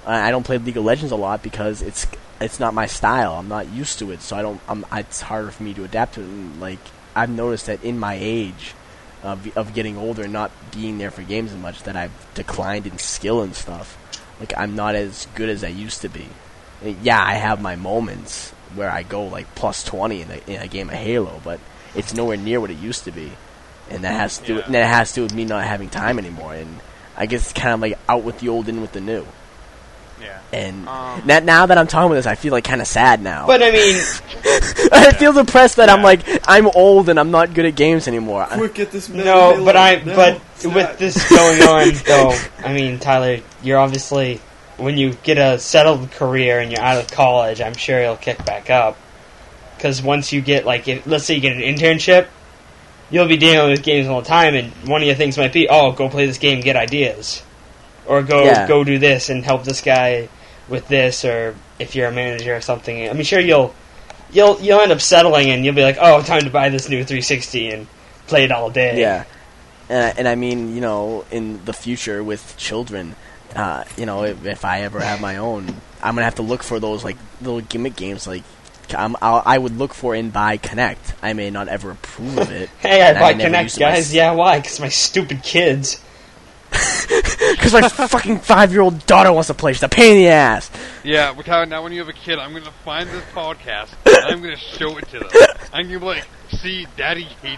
I I don't play League of Legends a lot because it's it's not my style. I'm not used to it, so I don't. I'm, it's harder for me to adapt to it. And, like I've noticed that in my age of of getting older and not being there for games as much, that I've declined in skill and stuff. Like I'm not as good as I used to be. Yeah, I have my moments where I go like plus twenty in a, in a game of Halo, but it's nowhere near what it used to be, and that has to do with, and that has to do with me not having time anymore. And I guess it's kind of like out with the old, in with the new. Yeah. And um, now, now that I'm talking about this, I feel like kind of sad now. But I mean, I feel depressed that Yeah. I'm like I'm old and I'm not good at games anymore. I- Quick, get this man. no, Halo. but I, No, but it's with not. this going on, though, I mean, Tyler, you're obviously, when you get a settled career and you're out of college, I'm sure you'll kick back up. Because once you get, like, if, let's say you get an internship, you'll be dealing with games all the time, and one of your things might be, oh, go play this game, get ideas. Or go Yeah. go do this and help this guy with this, or if you're a manager or something. I mean, sure, you'll you'll you'll end up settling, and you'll be like, oh, time to buy this new three sixty and play it all day. Yeah, and I, and I mean, you know, in the future with children, uh, you know, if, if I ever have my own, I'm gonna have to look for those like little gimmick games. Like, I'm, I'll, I would look for in buy Connect. I may not ever approve of it. Hey, I and buy may never Connect, use it myself. guys. Yeah, why? Because my stupid kids. Because my fucking five-year-old daughter wants to play. She's a pain in the ass. Yeah, but Tyler, now when you have a kid, I'm going to find this podcast, and I'm going to show it to them. I'm going to be like, see, Daddy hates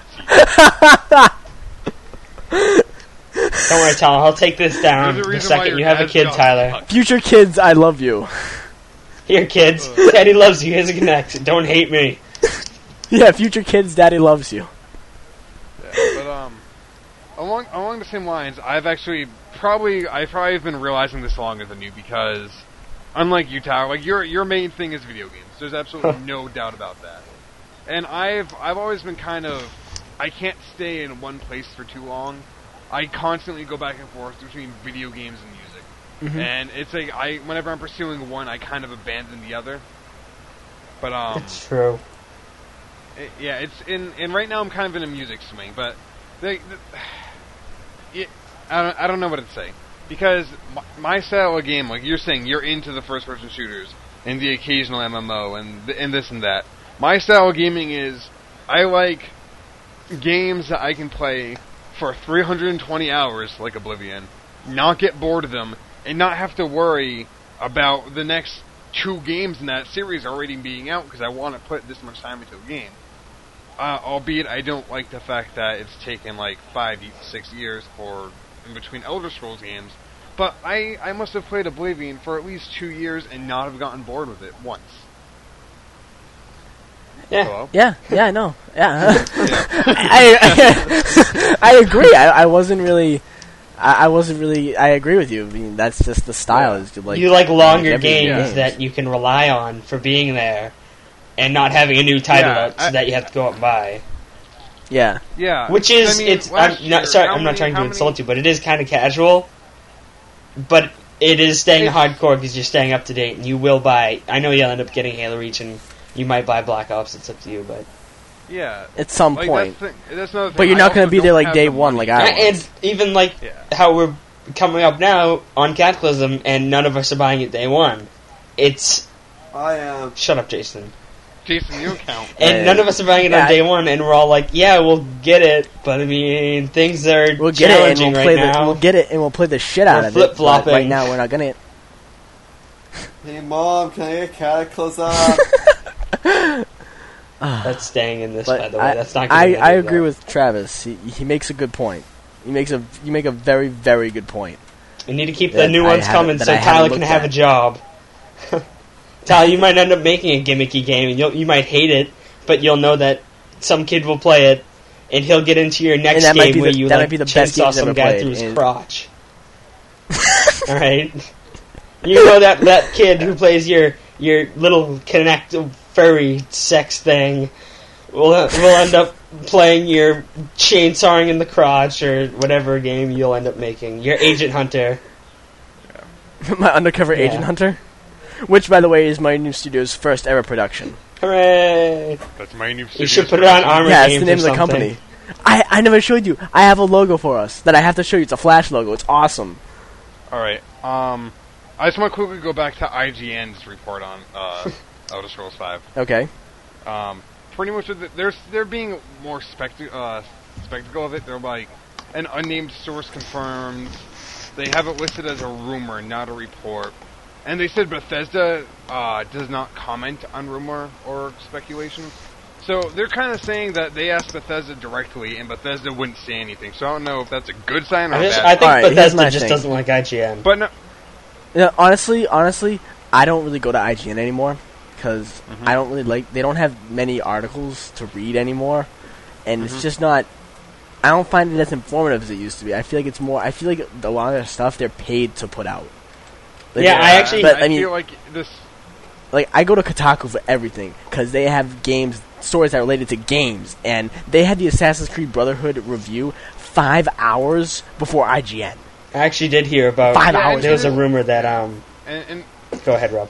you. Don't worry, Tyler. I'll take this down There's a the reason why second your you have a dad's kid, job Tyler. sucks. Future kids, I love you. Here, kids. Uh. Daddy loves you. Here's a Connect. Don't hate me. Yeah, future kids, daddy loves you. Yeah, but, um, along along the same lines, I've actually probably, I've probably been realizing this longer than you because, unlike you, Tyler, like, your your main thing is video games. There's absolutely no doubt about that. And I've I've always been kind of, I can't stay in one place for too long. I constantly go back and forth between video games and music. Mhm. And it's like, I whenever I'm pursuing one, I kind of abandon the other. But, um... It's true. It, yeah, it's in, and right now I'm kind of in a music swing, but the, the, it, I don't, I don't know what to say because my, my style of game, like you're saying, you're into the first-person shooters and the occasional M M O and th- and this and that. My style of gaming is I like games that I can play for three hundred twenty hours, like Oblivion, not get bored of them, and not have to worry about the next two games in that series already being out because I want to put this much time into a game. Uh, albeit I don't like the fact that it's taken like five, six years for in between Elder Scrolls games. But I, I must have played Oblivion for at least two years and not have gotten bored with it once. Yeah. Hello? Yeah, yeah, I know. Yeah, Yeah. I, I, I agree. I, I wasn't really, I, I wasn't really. I agree with you. I mean, that's just the style. Is to like you like longer every games game. that you can rely on for being there and not having a new title Yeah, out so I- that you have to go out and buy. Yeah, Yeah. Which is, I mean, it's, last I'm not, year, sorry, how I'm not many- trying how to insult many- you, but it is kind of casual. But it is staying It's- hardcore because you're staying up to date and you will buy, I know you'll end up getting Halo Reach and you might buy Black Ops, it's up to you, but. Yeah. at some Like, point. that's, the, that's another thing. But you're I not gonna also be there don't like have day the one money. like I was. And even like Yeah. how we're coming up now on Cataclysm and none of us are buying it day one. It's, I am. shut up, Jason. Jason, you count. And Yeah. none of us are buying it Yeah, on day one, and we're all like, "Yeah, we'll get it." But I mean, things are We'll get it and challenging we'll play right the, now. we'll get it and we'll play the shit out We're of it. but flip-flopping. Right now, we're not gonna. Hey, Mom, can I get Cataclysm? That's staying in this, But by the way. I, That's not. I, Gonna I agree with Travis. He he makes a good point. He makes a you make a very very good point. We need to keep that the new I ones haven't- coming that so I haven't Tyler can looked have at. a job. Tyler, you might end up making a gimmicky game, and you'll, you might hate it, but you'll know that some kid will play it, and he'll get into your next that might game be where the- you that like might be the best chainsaw game he's some ever guy played, through his and- crotch. All right, you know that that kid who plays your your little Connect furry sex thing will will end up playing your chainsawing in the crotch or whatever game you'll end up making. Your Agent Hunter. My undercover Yeah. agent hunter, which by the way is my new studio's first ever production. Hooray! That's my new. You should put it on Armor Yeah, it's Games the name or of the something. company. I I never showed you. I have a logo for us that I have to show you. It's a Flash logo. It's awesome. All right. Um, I just want to quickly go back to I G N's report on uh, Elder Scrolls five. Okay. Um, pretty much, they're they're being more spectac- uh, spectacle of it. They're like, an unnamed source confirmed. They have it listed as a rumor, not a report. And they said Bethesda uh, does not comment on rumor or speculation. So they're kind of saying that they asked Bethesda directly, and Bethesda wouldn't say anything. So I don't know if that's a good sign or I, a just, bad I sign. think Alright, here's Bethesda my just thing. doesn't like I G N. But no, You know, honestly, honestly, I don't really go to I G N anymore because Mhm. I don't really like. They don't have many articles to read anymore, and Mhm. it's just not. I don't find it as informative as it used to be. I feel like it's more. I feel like a lot of their stuff they're paid to put out. Like, Yeah, I actually- But I, I mean, feel like this. like I go to Kotaku for everything because they have games stories that are related to games, and they had the Assassin's Creed Brotherhood review five hours before I G N. I actually did hear about. Five Yeah, hours. There was a rumor that um. And, and Go ahead, Rob.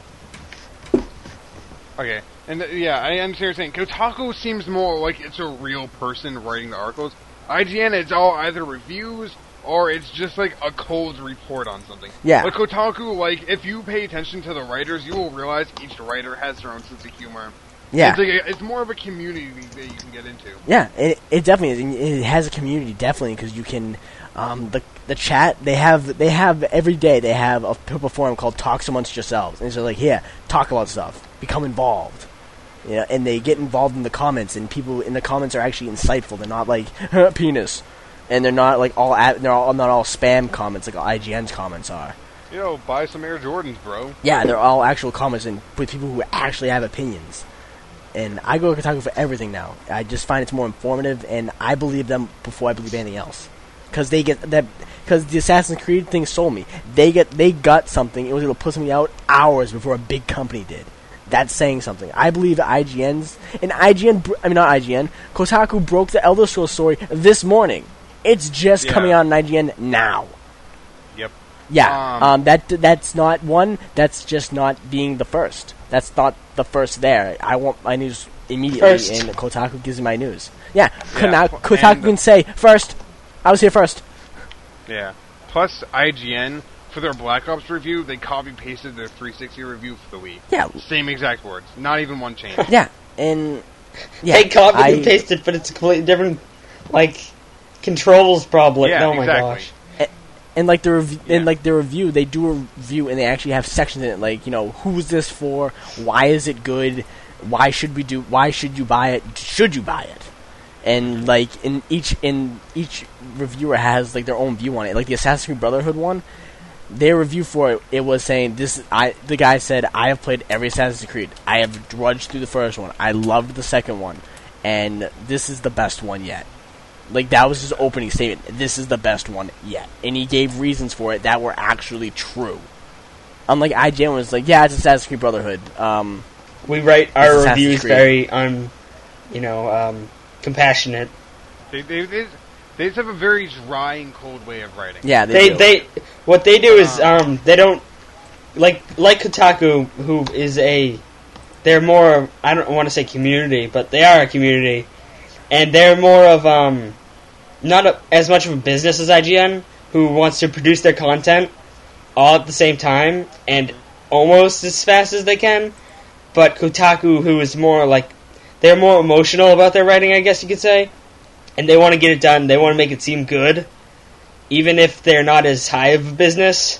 okay, and uh, yeah, I understand what you're saying. Kotaku seems more like it's a real person writing the articles. I G N, it's all either reviews or it's just like a cold report on something. Yeah. But Kotaku, like, if you pay attention to the writers, you will realize each writer has their own sense of humor. Yeah. It's, like a, it's more of a community that you can get into. Yeah, it, it definitely is. And it has a community, definitely, because you can, um, the the chat they have they have every day they have a people forum called Talks Amongst Yourselves, and it's like, yeah, talk about stuff, become involved, yeah, and they get involved in the comments, and people in the comments are actually insightful. They're not like penis, and they're not like all at, they're all not all spam comments like I G N's comments are. You know, buy some Air Jordans, bro. Yeah, they're all actual comments and with people who actually have opinions. And I go to Kotaku for everything now. I just find it's more informative, and I believe them before I believe anything else. Because they get that, because the Assassin's Creed thing sold me. They get, they got something. It was able to put something out hours before a big company did. That's saying something. I believe I G N's, and I G N, I mean not I G N. Kotaku broke the Elder Scrolls story this morning. It's just Yeah. coming out on I G N now. Yep. Yeah, Um, um, that that's not one. That's just not being the first. That's not the first there. I want my news immediately, First. and Kotaku gives me my news. Yeah, Yeah, now pl- Kotaku and- can say first. I was here first. Yeah. Plus, I G N, for their Black Ops review, they copy-pasted their three sixty review for the Wii. Yeah, Same exact words. Not even one change. yeah, and yeah, they copied I- and pasted, but it's a completely different, like, controls probably. Yeah, oh my exactly. gosh. And like the rev- Yeah. and like the review, they do a review and they actually have sections in it, like, you know, who's this for? Why is it good? Why should we do? Why should you buy it? Should you buy it? And like in each in each reviewer has like their own view on it. Like the Assassin's Creed Brotherhood one, their review for it, it was saying this. I the guy said, I have played every Assassin's Creed. I have drudged through the first one. I loved the second one, and this is the best one yet. Like, that was his opening statement. This is the best one yet. And he gave reasons for it that were actually true. Unlike I G N was like, yeah, it's Assassin's Creed Brotherhood. Um, We write It's our Assassin's reviews Creed. very, um, you know, um, compassionate. They, they, they, they just have a very dry and cold way of writing. yeah, they, They, do. they, what they do is, Uh. um, they don't, like, like Kotaku, who is a, they're more, I don't want to say community, but they are a community, and they're more of, um, not a, as much of a business as I G N, who wants to produce their content all at the same time, and almost as fast as they can, but Kotaku, who is more, like, they're more emotional about their writing, I guess you could say, and they want to get it done, they want to make it seem good, even if they're not as high of a business,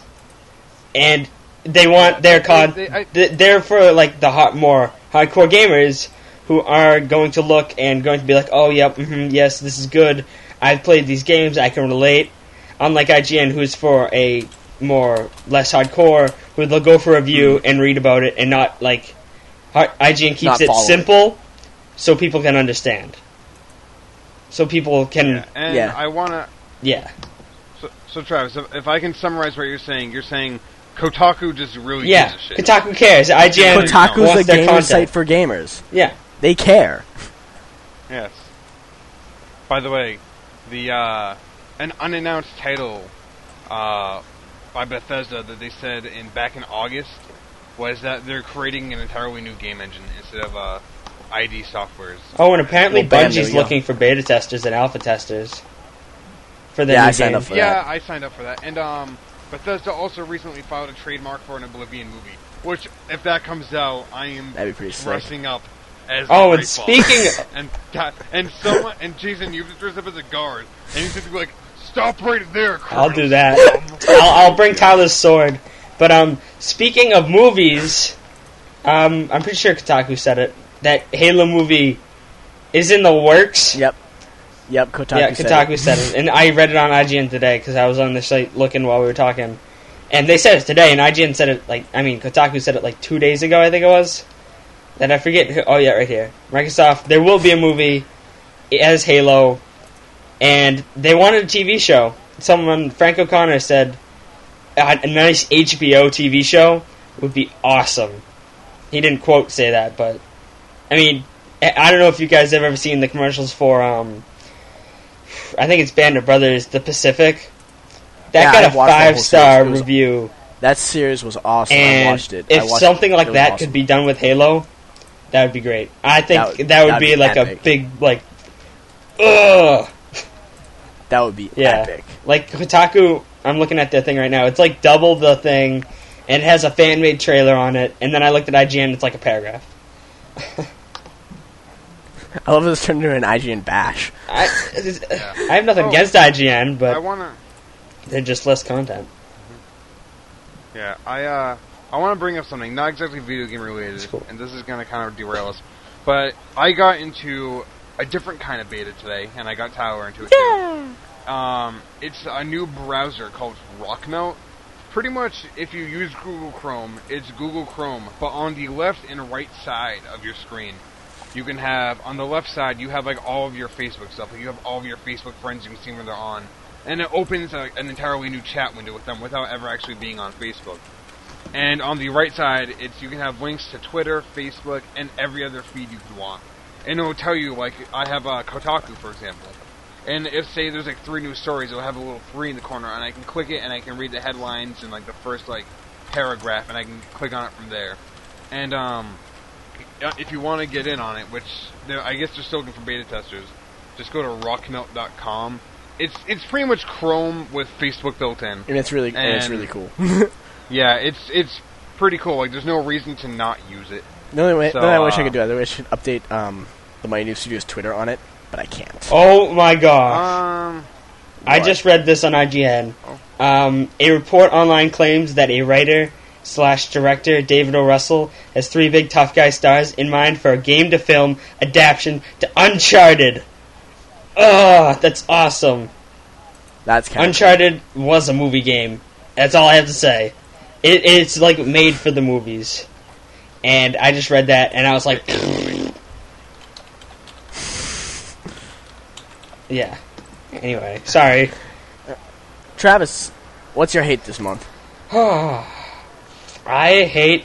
and they want their con. They- I- th- they're for like the hot, more hardcore gamers who are going to look and going to be like, "Oh, yep, mm-hmm, yes, this is good. I've played these games. I can relate." Unlike I G N, who's for a more less hardcore, who they'll go for a review and read about it, and not like har- I G N keeps Not it follow it. simple, so people can understand. So people can, Yeah, and Yeah. I want to... yeah. So, so Travis, if, if I can summarize what you're saying, you're saying Kotaku just really Yeah, gives a shit. Kotaku cares. I G N Kotaku's wants a their gamer content. site for gamers. Yeah. They care. Yes. By the way, the uh, an unannounced title uh, by Bethesda that they said in back in August was that they're creating an entirely new game engine instead of uh, I D Software's. Oh, and apparently Well, bam, there Bungie's we go. looking for beta testers and alpha testers for their Yeah, new I signed game. up for yeah, that. I signed up for that, and um, Bethesda also recently filed a trademark for an Oblivion movie, which, if that comes out, I am That'd be pretty sick. dressing up as Oh, the and Great speaking Boss. and that, and someone and Jason, you have to dress up as a guard, and you have to be like, "Stop right there, I'll do criminal that. scum." I'll, I'll bring Tyler's sword. But um, speaking of movies, um, I'm pretty sure Kotaku said it, that Halo movie is in the works. Yep. Yep, Kotaku yeah, said Kotaku it. said it, and I read it on I G N today because I was on the site looking while we were talking, and they said it today, and I G N said it like I mean Kotaku said it like two days ago, I think it was. That I forget. Who, oh yeah, right here. Microsoft. There will be a movie as Halo, and they wanted a T V show. Someone, Frank O'Connor, said a, a nice H B O T V show would be awesome. He didn't quote say that, but I mean, I I don't know if you guys have ever seen the commercials for um. I think it's Band of Brothers, The Pacific. That Yeah, got I've a watched that whole five star series. It was- review. That series was awesome. And I watched it. if I watched something it. like It was that awesome. could be done with Halo, that would be great. I think That would- that would, that'd be, be like epic. a big, like, ugh. That would be Yeah. epic. Like, Kotaku, I'm looking at their thing right now. It's like double the thing, and it has a fan-made trailer on it, and then I looked at I G N, it's like a paragraph. I love this turned into an I G N bash. I, I have nothing Oh. against I G N, I but wanna, they're just less content. yeah, I uh, I want to bring up something, not exactly video game related, That's cool. and this is gonna kind of derail us, but I got into a different kind of beta today, and I got Tyler into it too. Um, it's a new browser called Rockmelt. Pretty much, if you use Google Chrome, it's Google Chrome, but on the left and right side of your screen, you can have, on the left side, you have like all of your Facebook stuff. Like you have all of your Facebook friends, you can see when they're on. And it opens a, an entirely new chat window with them without ever actually being on Facebook. And on the right side, it's you can have links to Twitter, Facebook, and every other feed you could want. And it will tell you, like, I have uh, Kotaku, for example. And if, say, there's like three new stories, it'll have a little three in the corner, and I can click it, and I can read the headlines and like the first like paragraph, and I can click on it from there. And um, if you want to get in on it, which I guess they're still looking for beta testers, just go to rockmelt dot com. It's it's pretty much Chrome with Facebook built in. And it's really and it's And- really cool. Yeah, it's it's pretty cool. Like, there's no reason to not use it. The only way So, the only I wish I uh, could do, I wish I should update um, the Mighty Noob Studios Twitter on it, but I can't. Oh my gosh. Um, I What? just read this on I G N. Oh. Um, a report online claims that a writer slash director, David O. Russell, has three big tough guy stars in mind for a game-to-film adaptation to Uncharted. Ugh, that's awesome. That's kind Uncharted was a movie game. That's all I have to say. It, it's like made for the movies. And I just read that, and I was like, yeah. Anyway, sorry. Travis, what's your hate this month? I hate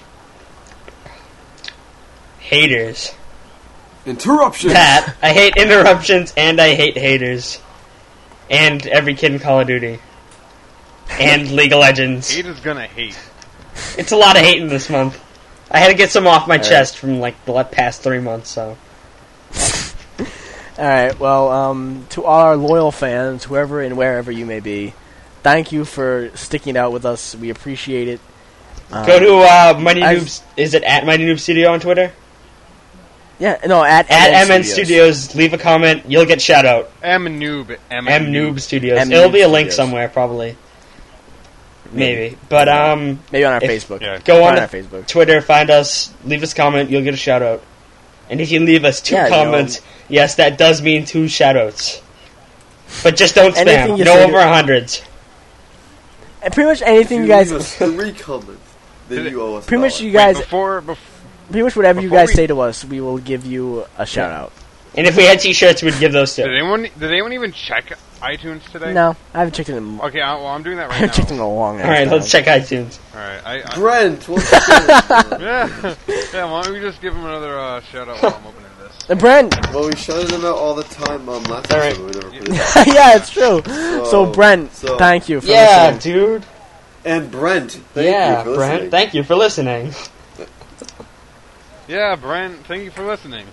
haters. Interruption. That I hate interruptions, and I hate haters, and every kid in Call of Duty, and League of Legends. hate is gonna hate. It's a lot of hating this month. I had to get some off my right. chest from like the past three months. So Alright, well, um, to all our loyal fans, whoever and wherever you may be, thank you for sticking out with us. We appreciate it. Um, go to uh, Mighty I've- Noobs. Is it at Mighty Noob Studio on Twitter? Yeah, no, at, At M N M N Studios. Leave a comment. You'll get shout out. M Noob. M, M Noob Studios. M It'll Noob be a link Studios. somewhere probably. Maybe. Maybe. But um, Maybe on our If- Facebook. Yeah. go Find on our to Facebook. Twitter, find us, leave us a comment, you'll get a shout out. And if you leave us two Yeah, you comments, yes, that does mean two shout outs. But just don't Anything spam. you No say over to- a hundred. And pretty much anything If you guys, leave us three comments, then you owe us a pretty much dollar. you guys, Wait, before, before pretty much whatever you before guys we- say to us, we will give you a shout out. And if we had t-shirts, we'd give those did too. anyone did anyone even check iTunes today? No, I haven't checked it in. Okay, I, well I'm doing that I right haven't now. checked it in a long. Alright, let's check iTunes. All right, I, I Brent, what's the yeah, yeah. Why don't we just give him another uh, shout out while I'm opening this? And Brent, Well, we shouted them out all the time um, last Alright. episode. We never put it out. yeah, it's true. So Brent, so- thank you for Yeah, listening. dude. And Brent, thank yeah, you for Brent, listening. thank you for listening. Yeah, Brent, thank you for listening.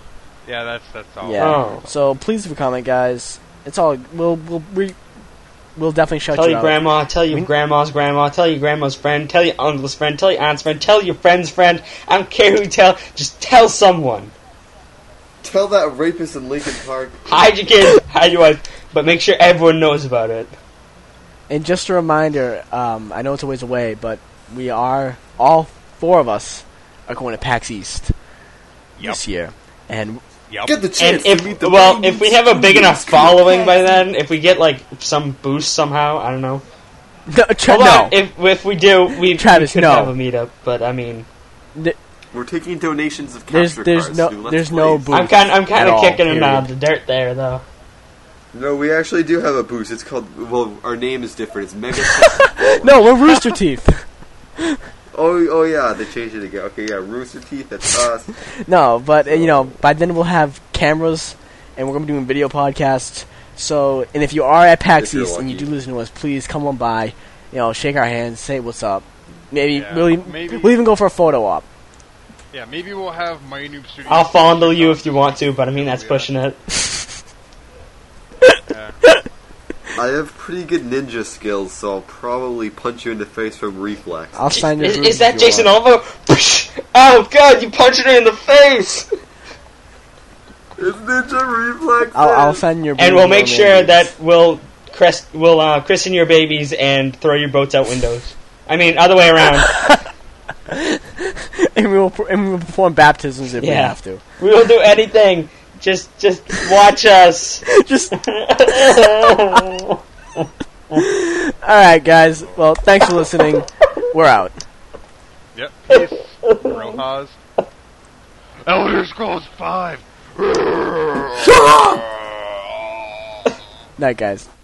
Yeah, that's that's all. Yeah. Oh. So please leave a comment, guys. It's all we'll we'll re- we'll definitely shout Tell you your out. grandma, tell your We- grandma's grandma, tell your grandma's friend, tell your uncle's friend, tell your aunt's friend, tell your friend's friend. I don't care who you tell, just tell someone. Tell that rapist in Lincoln Park. Hide your kids, hide your wife, but make sure everyone knows about it. And just a reminder, um, I know it's a ways away, but we are, all four of us, are going to PAX East Yep. this year. And Yep. Get the chance And to meet if the well, Brady if we have a big Studios enough crew. following by then, if we get like some boost somehow, I don't know. no, Tra- Hold no. on, if if we do, we, Travis, we could no. have a meetup. But I mean, We're taking donations of There's- capture there's cards. no- dude. Let's there's play. no boost. I'm kind I'm kind at of all, kicking him out period. of the dirt there, though. No, we actually do have a boost. It's called. Well, our name is different. It's Mega. No, we're Rooster Teeth. Oh, oh yeah, they changed it again. Okay, yeah, Rooster Teeth. That's us. No, but uh, you know, by then we'll have cameras, and we're gonna be doing video podcasts. So, and if you are at PAX If you're East and you lucky. do listen to us, please come on by. You know, shake our hands, say what's up. Maybe Yeah, we'll, even, maybe- we'll even go for a photo op. Yeah, maybe we'll have Mighty Noob Studios. I'll fondle you if you want to, but I mean that's Yeah. pushing it. Yeah. I have pretty good ninja skills, so I'll probably punch you in the face from reflex. I'll sign your Is, boots is that if you Jason want. Oliver? Oh god, you punched me in the face! It's ninja reflex. I'll, I'll sign your. And boots we'll if make you sure want. that we'll crest, we'll uh, christen your babies and throw your boats out windows. I mean, other way around. and we will per- and we will perform baptisms if we Yeah. have to. We will do anything. Just, just watch us. Just all right, guys. Well, thanks for listening. We're out. Yep. Peace. Rojas. Elder Scrolls five. Night, guys.